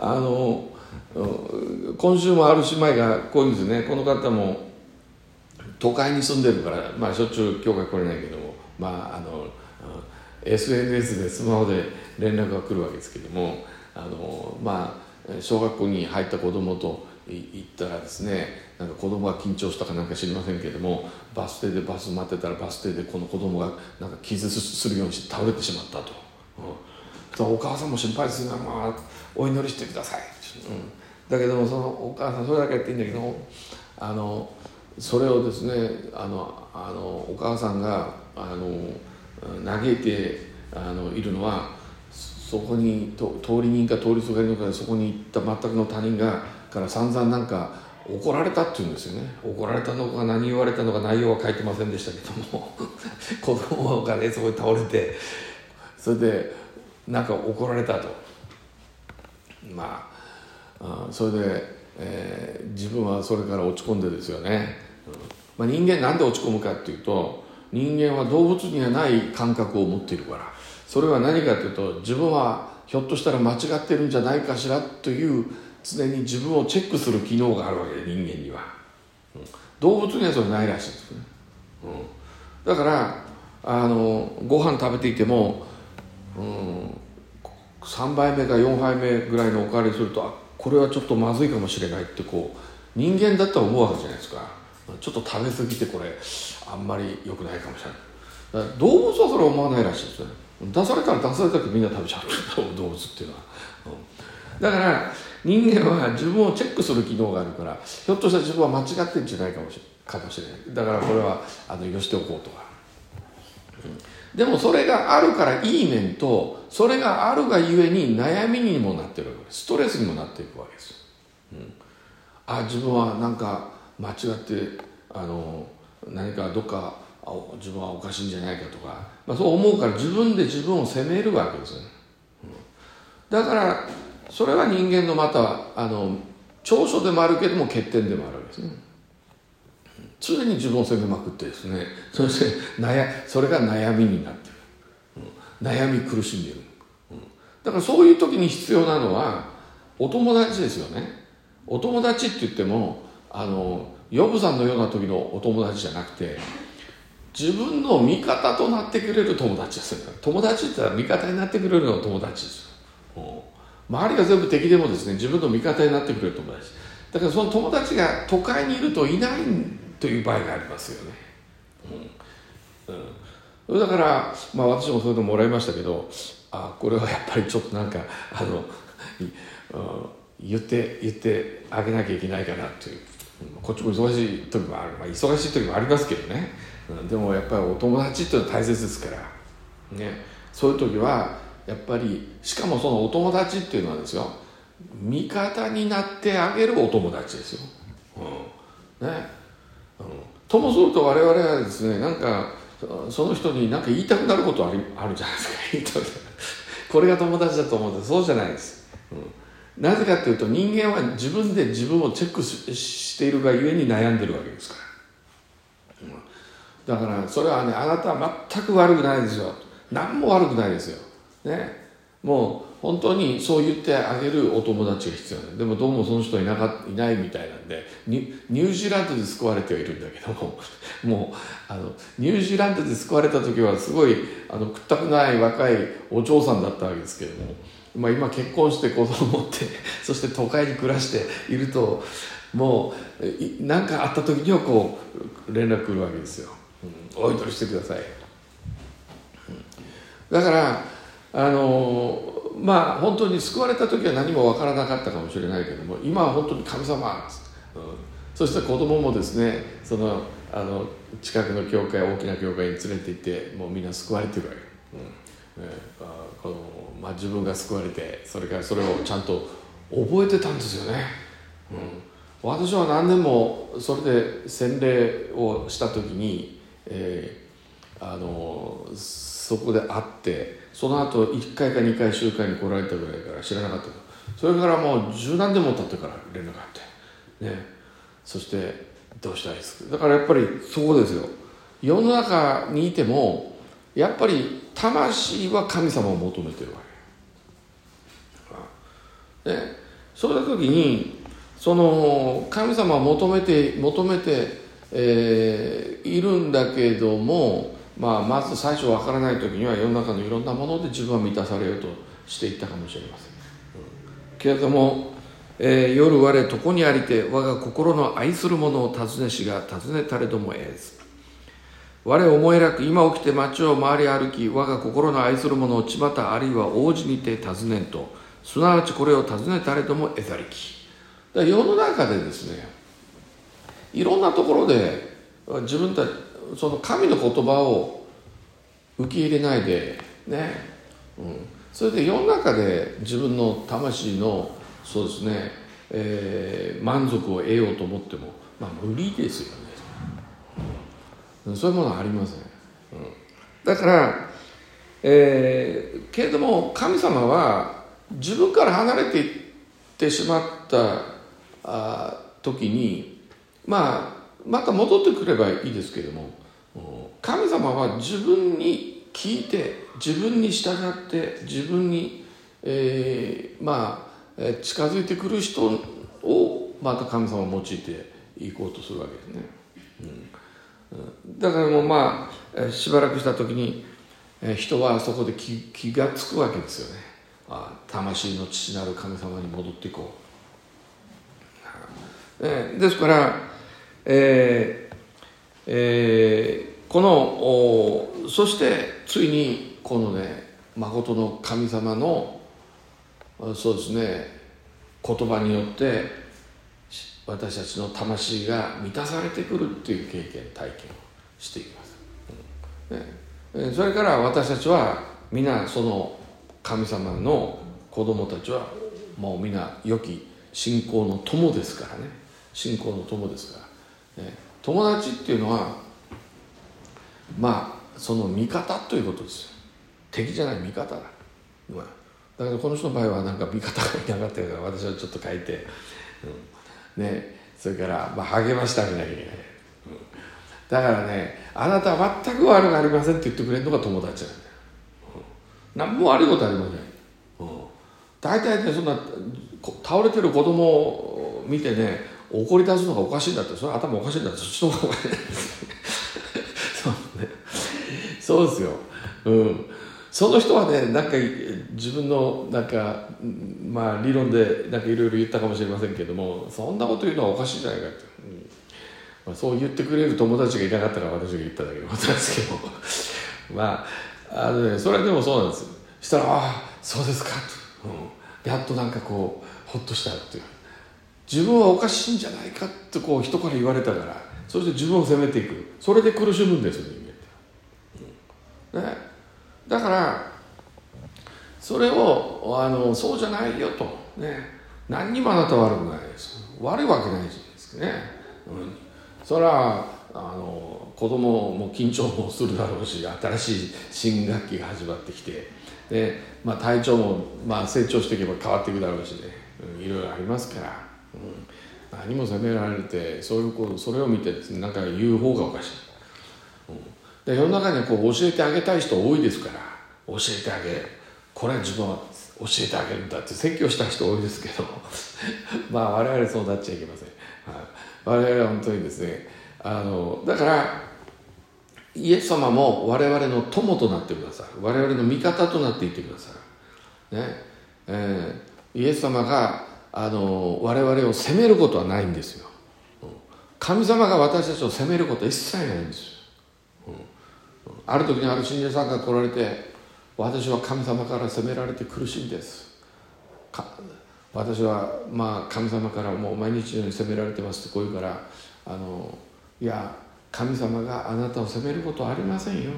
今週もある姉妹がこういうんですね。この方も都会に住んでるから、しょっちゅう教会来れないけども、SNS でスマホで連絡が来るわけですけども、小学校に入った子供と行ったらですね、なんか子供が緊張したかなんか知りませんけども、バス停でバス待ってたらバス停でこの子供がなんか傷するようにして倒れてしまったと、お母さんも心配ですが、お祈りしてください、だけどもそのお母さんそれだけやっていいんだけど、それをですねお母さんが嘆いているのは、そこに通り人か通りすがりのかでそこに行った全くの他人から散々なんか怒られたっていうんですよね。怒られたのか何言われたのか内容は書いてませんでしたけども子供がねそこに倒れて、それでなんか怒られたと。それで、自分はそれから落ち込んでですよね、人間なんで落ち込むかっていうと、人間は動物にはない感覚を持っているから。それは何かというと、自分はひょっとしたら間違ってるんじゃないかしらという常に自分をチェックする機能があるわけで、人間には、動物にはそれないらしいですね、だからご飯食べていても、3杯目か4杯目ぐらいのおかわりすると、これはちょっとまずいかもしれないって人間だったら思うわけじゃないですか。ちょっと食べ過ぎてこれあんまり良くないかもしれない。だから動物はそれは思わないらしいですね。出されたら出されたってみんな食べちゃう動物っていうのは、だから人間は自分をチェックする機能があるから、ひょっとしたら自分は間違ってるんじゃないかもしれない。だからこれはよしておこうとか、でもそれがあるからいい面と、それがあるがゆえに悩みにもなってるわけです。ストレスにもなっていくわけです、自分はなんか間違って何かどっか自分はおかしいんじゃないかとか、そう思うから自分で自分を責めるわけですよね、だからそれは人間のまた長所でもあるけども欠点でもあるわけですね。常に自分を責めまくってですね、そしてそれが悩みになっている、悩み苦しんでいる、だからそういう時に必要なのはお友達ですよね。お友達って言ってもヨブさんのような時のお友達じゃなくて、自分の味方となってくれる友達ですよね。友達って言ったら味方になってくれるのが友達ですよ。周りが全部敵でもですね、自分の味方になってくれる友達だから、その友達が都会にいるといないという場合がありますよね、だから、私もそういうのもらいましたけど、これはやっぱりちょっとなんか言ってあげなきゃいけないかなという、こっちも忙しい時もある、忙しい時もありますけどね、でもやっぱりお友達っていうのは大切ですからね。そういう時はやっぱり、しかもそのお友達っていうのはですよ、味方になってあげるお友達ですよ、ともすると我々はですね、なんかその人に何か言いたくなることあるじゃないですかこれが友達だと思うとそうじゃないです、なぜかというと、人間は自分で自分をチェックしているがゆえに悩んでるわけですから、だからそれはね、あなたは全く悪くないですよ、何も悪くないですよ、もう本当にそう言ってあげるお友達が必要なんで、でもどうもその人いないみたいなんで、ニュージーランドで救われてはいるんだけども、もうニュージーランドで救われた時はすごいくったくない若いお嬢さんだったわけですけれども、今結婚して子供を持ってそして都会に暮らしていると、 もう何かあった時にはこう連絡来るわけですよ。お祈りしてください。だからまあ本当に救われた時は何も分からなかったかもしれないけども、今は本当に神様、そして子供もですね、その近くの教会、大きな教会に連れて行ってもうみんな救われてるわけ、自分が救われて、それからそれをちゃんと覚えてたんですよね。私は何年もそれで洗礼をした時に、そこで会って、その後1回か2回集会に来られたぐらいから知らなかった。それからもう10何年も経ってから連絡があってね、そしてどうしたらいいですか。だからやっぱりそこですよ。世の中にいてもやっぱり魂は神様を求めてるわけね。そういう時にその神様を求めて、いるんだけども、まず最初わからない時には世の中のいろんなもので自分は満たされようとしていったかもしれません、けれども、夜我床にありて我が心の愛する者を尋ねしが尋ねたれども得ず、我思い楽今起きて街を回り歩き我が心の愛する者を巷あるいは王子にて尋ねんと、すなわちこれを尋ねたれども得ざりき。だから世の中でですね、いろんなところで自分たちその神の言葉を受け入れないでね、それで世の中で自分の魂のそうですね、満足を得ようと思っても無理ですよね、そういうものはありません、だから、けれども神様は自分から離れていってしまった時にまた戻ってくればいいですけれども、神様は自分に聞いて自分に従って自分に、近づいてくる人をまた神様を用いていこうとするわけですね、だからもうしばらくした時に、人はそこで気がつくわけですよね。魂の父なる神様に戻っていこう、ですから、そしてついにこのね、誠の神様のそうですね言葉によって私たちの魂が満たされてくるっていう経験体験をしていきます、それから私たちは皆その神様の子供たちはもう皆良き信仰の友ですからね、信仰の友ですから、友達っていうのはその味方ということです。敵じゃない味方だ。だからこの人の場合はなんか味方がいなかったから私はちょっと書いて、それから励ましてあげなきゃいけない、だからね、あなたは全く悪がありませんって言ってくれるのが友達なんだよ、何も悪いことありません、大体ねそんな倒れてる子供を見てね怒り出すのがおかしいんだって、それは頭おかしいんだって、そっちの方がおかしいんだってそうですよ、その人はねなんか自分のなんか理論でなんかいろいろ言ったかもしれませんけども、そんなこと言うのはおかしいじゃないかって、そう言ってくれる友達がいなかったから私が言っただけのことなんですけどそれはでもそうなんですよ。したらそうですかと、やっとなんかこうほっとしたっていう、自分はおかしいんじゃないかってこう人から言われたから、そして自分を責めていく、それで苦しむんですよ人間って、だからそれをそうじゃないよとね、何にもあなたは悪くないです、悪いわけないですね、それは子供も緊張もするだろうし、新しい新学期が始まってきて、で、体調も成長していけば変わっていくだろうしね、いろいろありますから、何も責められてそれを見てですね、なんか言う方がおかしい、で世の中にはこう教えてあげたい人多いですから、教えてあげる、これは自分は教えてあげるんだって説教した人多いですけど我々そうなっちゃいけません、我々は本当にですねだからイエス様も我々の友となってくださる、我々の味方となっていってくださる、イエス様が我々を責めることはないんですよ。神様が私たちを責めることは一切ないんですよ。ある時にある信者さんが来られて、私は神様から責められて苦しいんです。私は神様からもう毎日のように責められてますってこう言うから、いや神様があなたを責めることはありませんよ、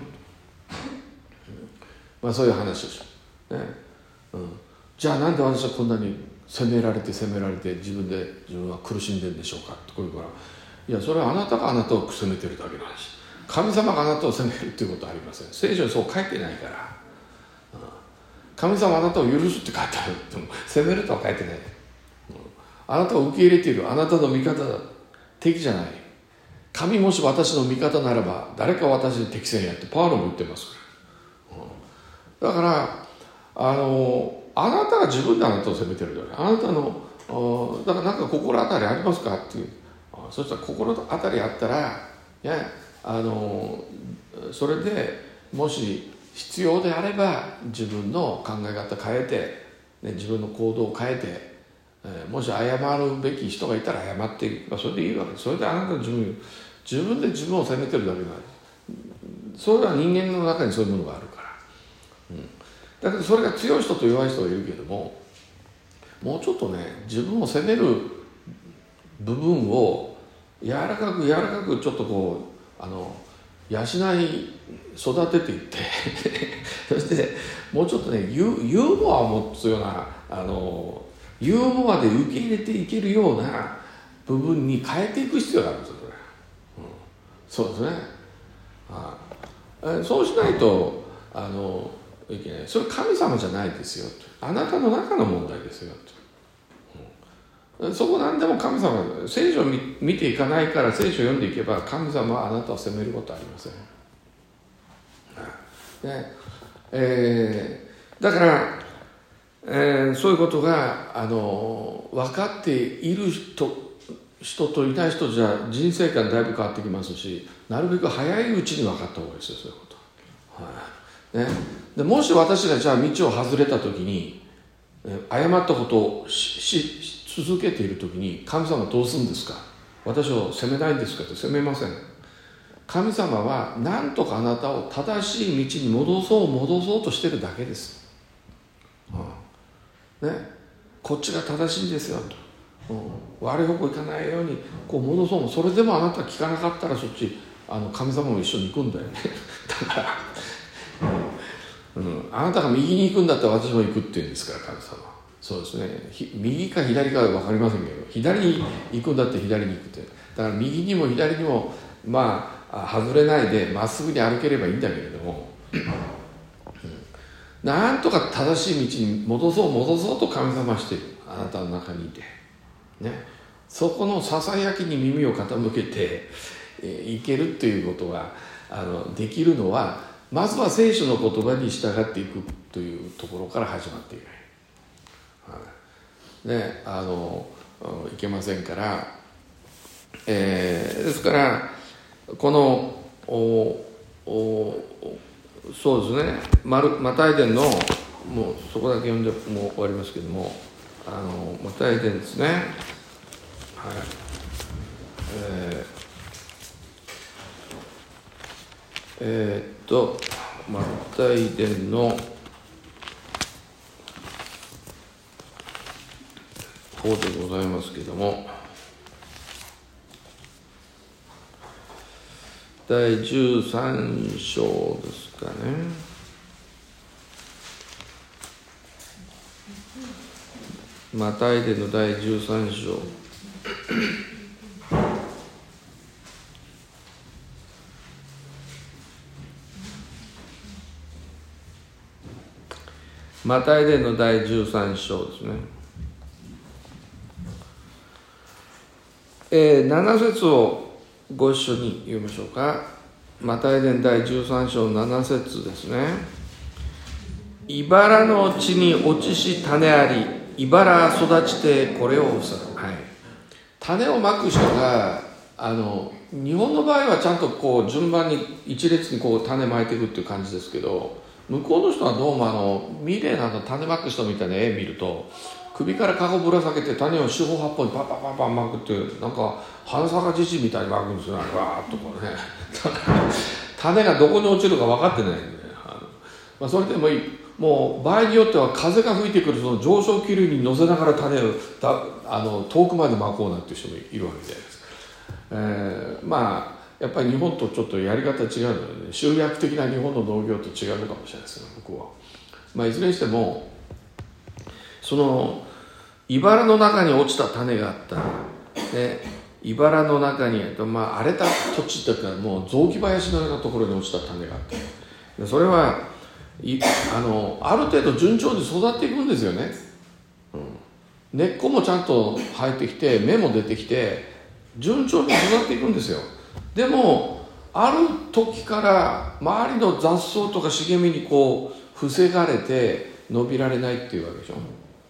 そういう話をしょ、ね、じゃあなんで私はこんなに責められて自分は苦しんでるんでしょうかってこう言うから、いやそれはあなたがあなたを責めてるだけの話。神様があなたを責めるっていうことはありません。聖書にそう書いてないから。神様はあなたを許すって書いてあるっても責めるとは書いてない。あなたを受け入れている、あなたの味方だ、敵じゃない。神もし私の味方ならば誰か私に敵せんやってパウロも言ってますから、だからあなたが自分であなたを責めてるだけ。あなたのだからなんか心当たりありますかっていう。そしたら心当たりあったら、いやそれでもし必要であれば自分の考え方変えて、自分の行動を変えて、もし謝るべき人がいたら謝っていけばそれでいいわけです。それであなたの自分で自分を責めてるだけなんです。それは人間の中にそういうものがあるから、だけどそれが強い人と弱い人がいるけれども、もうちょっとね自分を責める部分を柔らかくちょっとこう養い育てていってそしてもうちょっとねユーモアを持つようなユーモアで受け入れていけるような部分に変えていく必要があるんですよ、そうですね。そうしないといけない。それ神様じゃないですよと、あなたの中の問題ですよと、そこ何でも神様、聖書を見ていかないから聖書を読んでいけば神様はあなたを責めることはありません。だから、そういうことが分かっている人といない人じゃ人生観だいぶ変わってきますし、なるべく早いうちに分かった方がいいですよ、そういうこと、でもし私がじゃあ道を外れた時に誤ったことをし続けている時に神様はどうするんですか。私を責めないんですかって責めません。神様は何とかあなたを正しい道に戻そうとしてるだけです、こっちが正しいんですよと、悪い方向行かないようにこう戻そう。それでもあなた聞かなかったらそっち神様も一緒に行くんだよねだから、あなたが右に行くんだったら私も行くって言うんですから神様。そうですね、右か左かは分かりませんけど、左に行くんだって左に行くって、だから右にも左にも外れないでまっすぐに歩ければいいんだけれども、なんとか正しい道に戻そうと神様はしている、あなたの中にいて、そこのささやきに耳を傾けていけるということができるのは、まずは聖書の言葉に従っていくというところから始まっている、いけませんから、ですからこのそうですね、マタイ伝のもうそこだけ読んでもう終わりますけども、マタイ伝ですね、マタイ伝のこうでございますけども、第13章ですかね。マタイ伝の第13章。マタイ伝の第13章ですね。7節をご一緒に読みましょうか。マタイ伝第13章7節ですね。茨の地に落ちし種あり、茨育ちてこれを塞ぐ、種をまく人が日本の場合はちゃんとこう順番に一列にこう種まいていくっていう感じですけど、向こうの人はどうもミレーな種まく人みたいな絵見ると首からカゴぶら下げて種を四方八方にパンパンパンパンまくって、なんか花咲かじじみたいにまくんですよね、わーっとこうね。種がどこに落ちるか分かってないんで、それでもいい。もう場合によっては風が吹いてくるその上昇気流に乗せながら種を遠くまでまこうなんていう人もいるわけじゃないですか。やっぱり日本とちょっとやり方違うので、ね、集約的な日本の農業と違うのかもしれないですね、僕は。いずれにしてもその茨の中に落ちた種があった、ね、茨の中に、荒れた土地というかもう雑木林のようなところに落ちた種があって、それはある程度順調に育っていくんですよね、根っこもちゃんと生えてきて芽も出てきて順調に育っていくんですよ。でもある時から周りの雑草とか茂みにこう防がれて伸びられないっていうわけでしょ、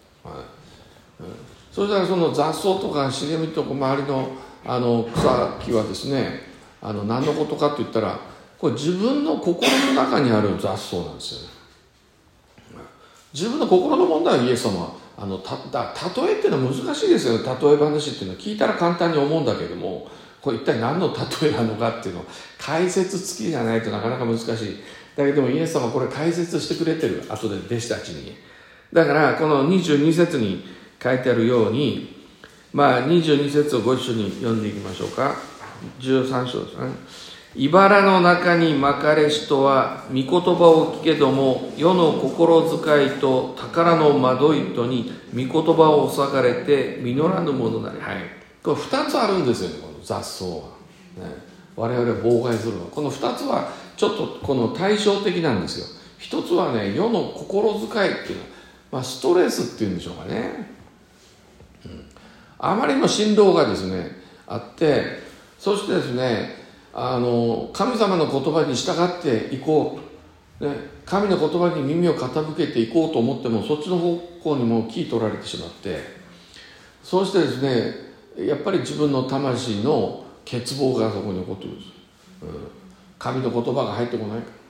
それからその雑草とか茂みとか周りの草木はですね、何のことかといったらこれ自分の心の中にある雑草なんですよね。自分の心の問題はイエス様は例えっていうのは難しいですよね。例え話っていうのは聞いたら簡単に思うんだけども、これ一体何の例えなのかっていうのを解説付きじゃないとなかなか難しい。だけどもイエス様はこれ解説してくれてる、後で弟子たちに。だからこの22節に書いてあるように、22節をご一緒に読んでいきましょうか。13章ですね。茨の中にまかれしとは御言葉を聞けども世の心遣いと宝の惑いとに御言葉を押さがれて実らぬものなり、これ2つあるんですよね、この雑草は、我々を妨害するのは。この2つはちょっとこの対照的なんですよ。一つはね、世の心遣いっていうのは、ストレスっていうんでしょうかね、あまりの振動がですねあって、そしてですね神様の言葉に従っていこう、神の言葉に耳を傾けていこうと思ってもそっちの方向にも気取られてしまって、そうしてですねやっぱり自分の魂の欠乏がそこに起こってくるんです、神の言葉が入ってこないから、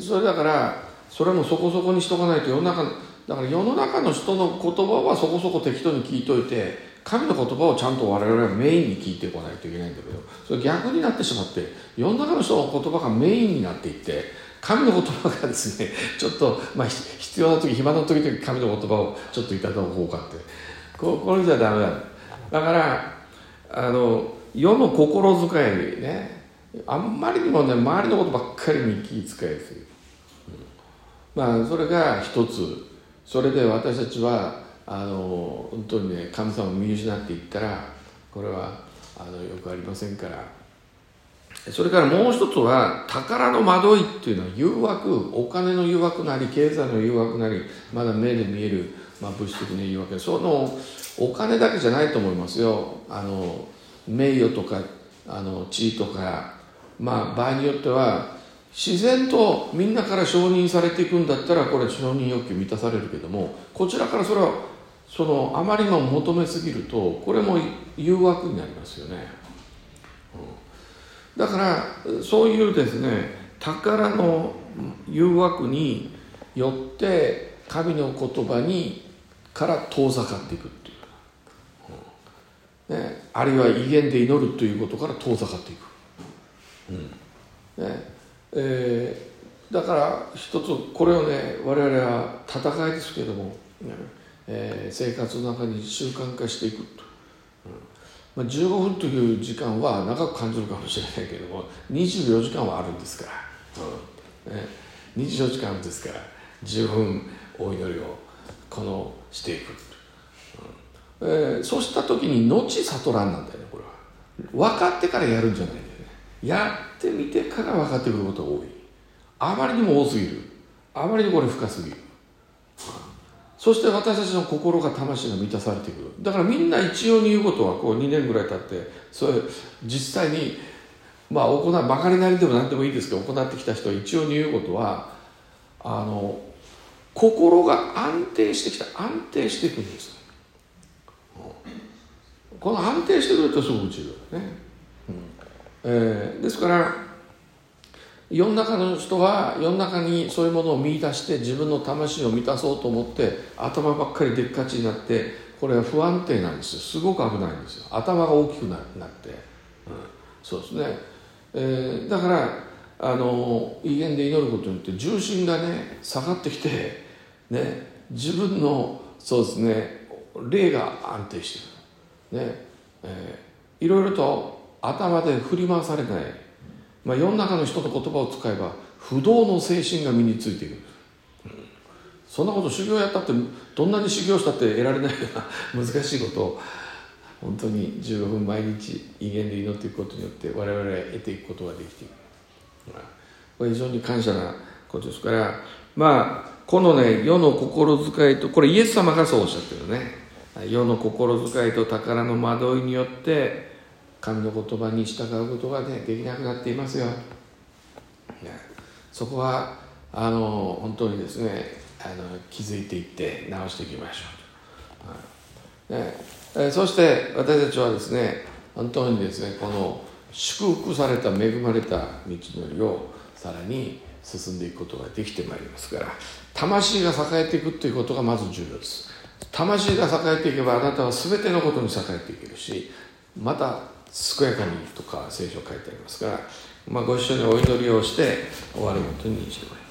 それだからそれもそこそこにしとかないとだから世の中の人の言葉はそこそこ適当に聞いといて、神の言葉をちゃんと我々はメインに聞いてこないといけないんだけど、それ逆になってしまって世の中の人の言葉がメインになっていって、神の言葉がですねちょっと、必要な時暇な時々神の言葉をちょっといただこうかって、これじゃダメだ。だから世の心遣いね、あんまりにもね周りのことばっかりに気遣いする、それが一つ。それで私たちは本当にね神様を見失っていったらこれはよくありませんから。それからもう一つは宝の惑いっていうのは誘惑、お金の誘惑なり経済の誘惑なり、まだ目で見える、物質的な誘惑、そのお金だけじゃないと思いますよ。名誉とか地位とか、場合によっては自然とみんなから承認されていくんだったらこれ承認欲求満たされるけども、こちらからそれはあまりにも求めすぎるとこれも誘惑になりますよね、だからそういうですね宝の誘惑によって神の言葉から遠ざかっていくっていう、あるいは威厳で祈るということから遠ざかっていく、だから一つこれをね我々は戦いですけども、生活の中に習慣化していくと、15分という時間は長く感じるかもしれないけども24時間はあるんですから、24時間ですから15分お祈りをしていく、そうした時に後悟らんなんだよね。これは分かってからやるんじゃないんだよね。やってみてから分かってくることが多い。あまりにも多すぎる。あまりにこれ深すぎる。そして私たちの心が魂が満たされてくる。だからみんな一様に言うことは2年ぐらい経ってそれ実際にまかりなりでも何でもいいですけど行ってきた人は一様に言うことは心が安定してきた。安定していくんです。この安定してくるとすぐ落ちるね。ですから世の中の人は世の中にそういうものを見出して自分の魂を満たそうと思って頭ばっかりでっかちになって、これは不安定なんですよ。すごく危ないんですよ。頭が大きくなって、そうですね、だから威厳で祈ることによって重心がね下がってきて、ね、自分のそうですね霊が安定してくる、ね、いろいろと頭で振り回されない、世の中の人の言葉を使えば不動の精神が身についていく、そんなこと修行やったってどんなに修行したって得られないような難しいことを本当に15分毎日威厳で祈っていくことによって我々は得ていくことができている。これ非常に感謝なことですから、このね世の心遣いと、これイエス様がそうおっしゃってるね、世の心遣いと宝の惑いによって神の言葉に従うことがねできなくなっていますよ。そこは本当にですね気づいていって直していきましょう。そして私たちはですね本当にですねこの祝福された恵まれた道のりをさらに進んでいくことができてまいりますから、魂が栄えていくということがまず重要です。魂が栄えていけばあなたは全てのことに栄えていけるし、また健やかにとか聖書書いてありますから、ご一緒にお祈りをして終わることにしております。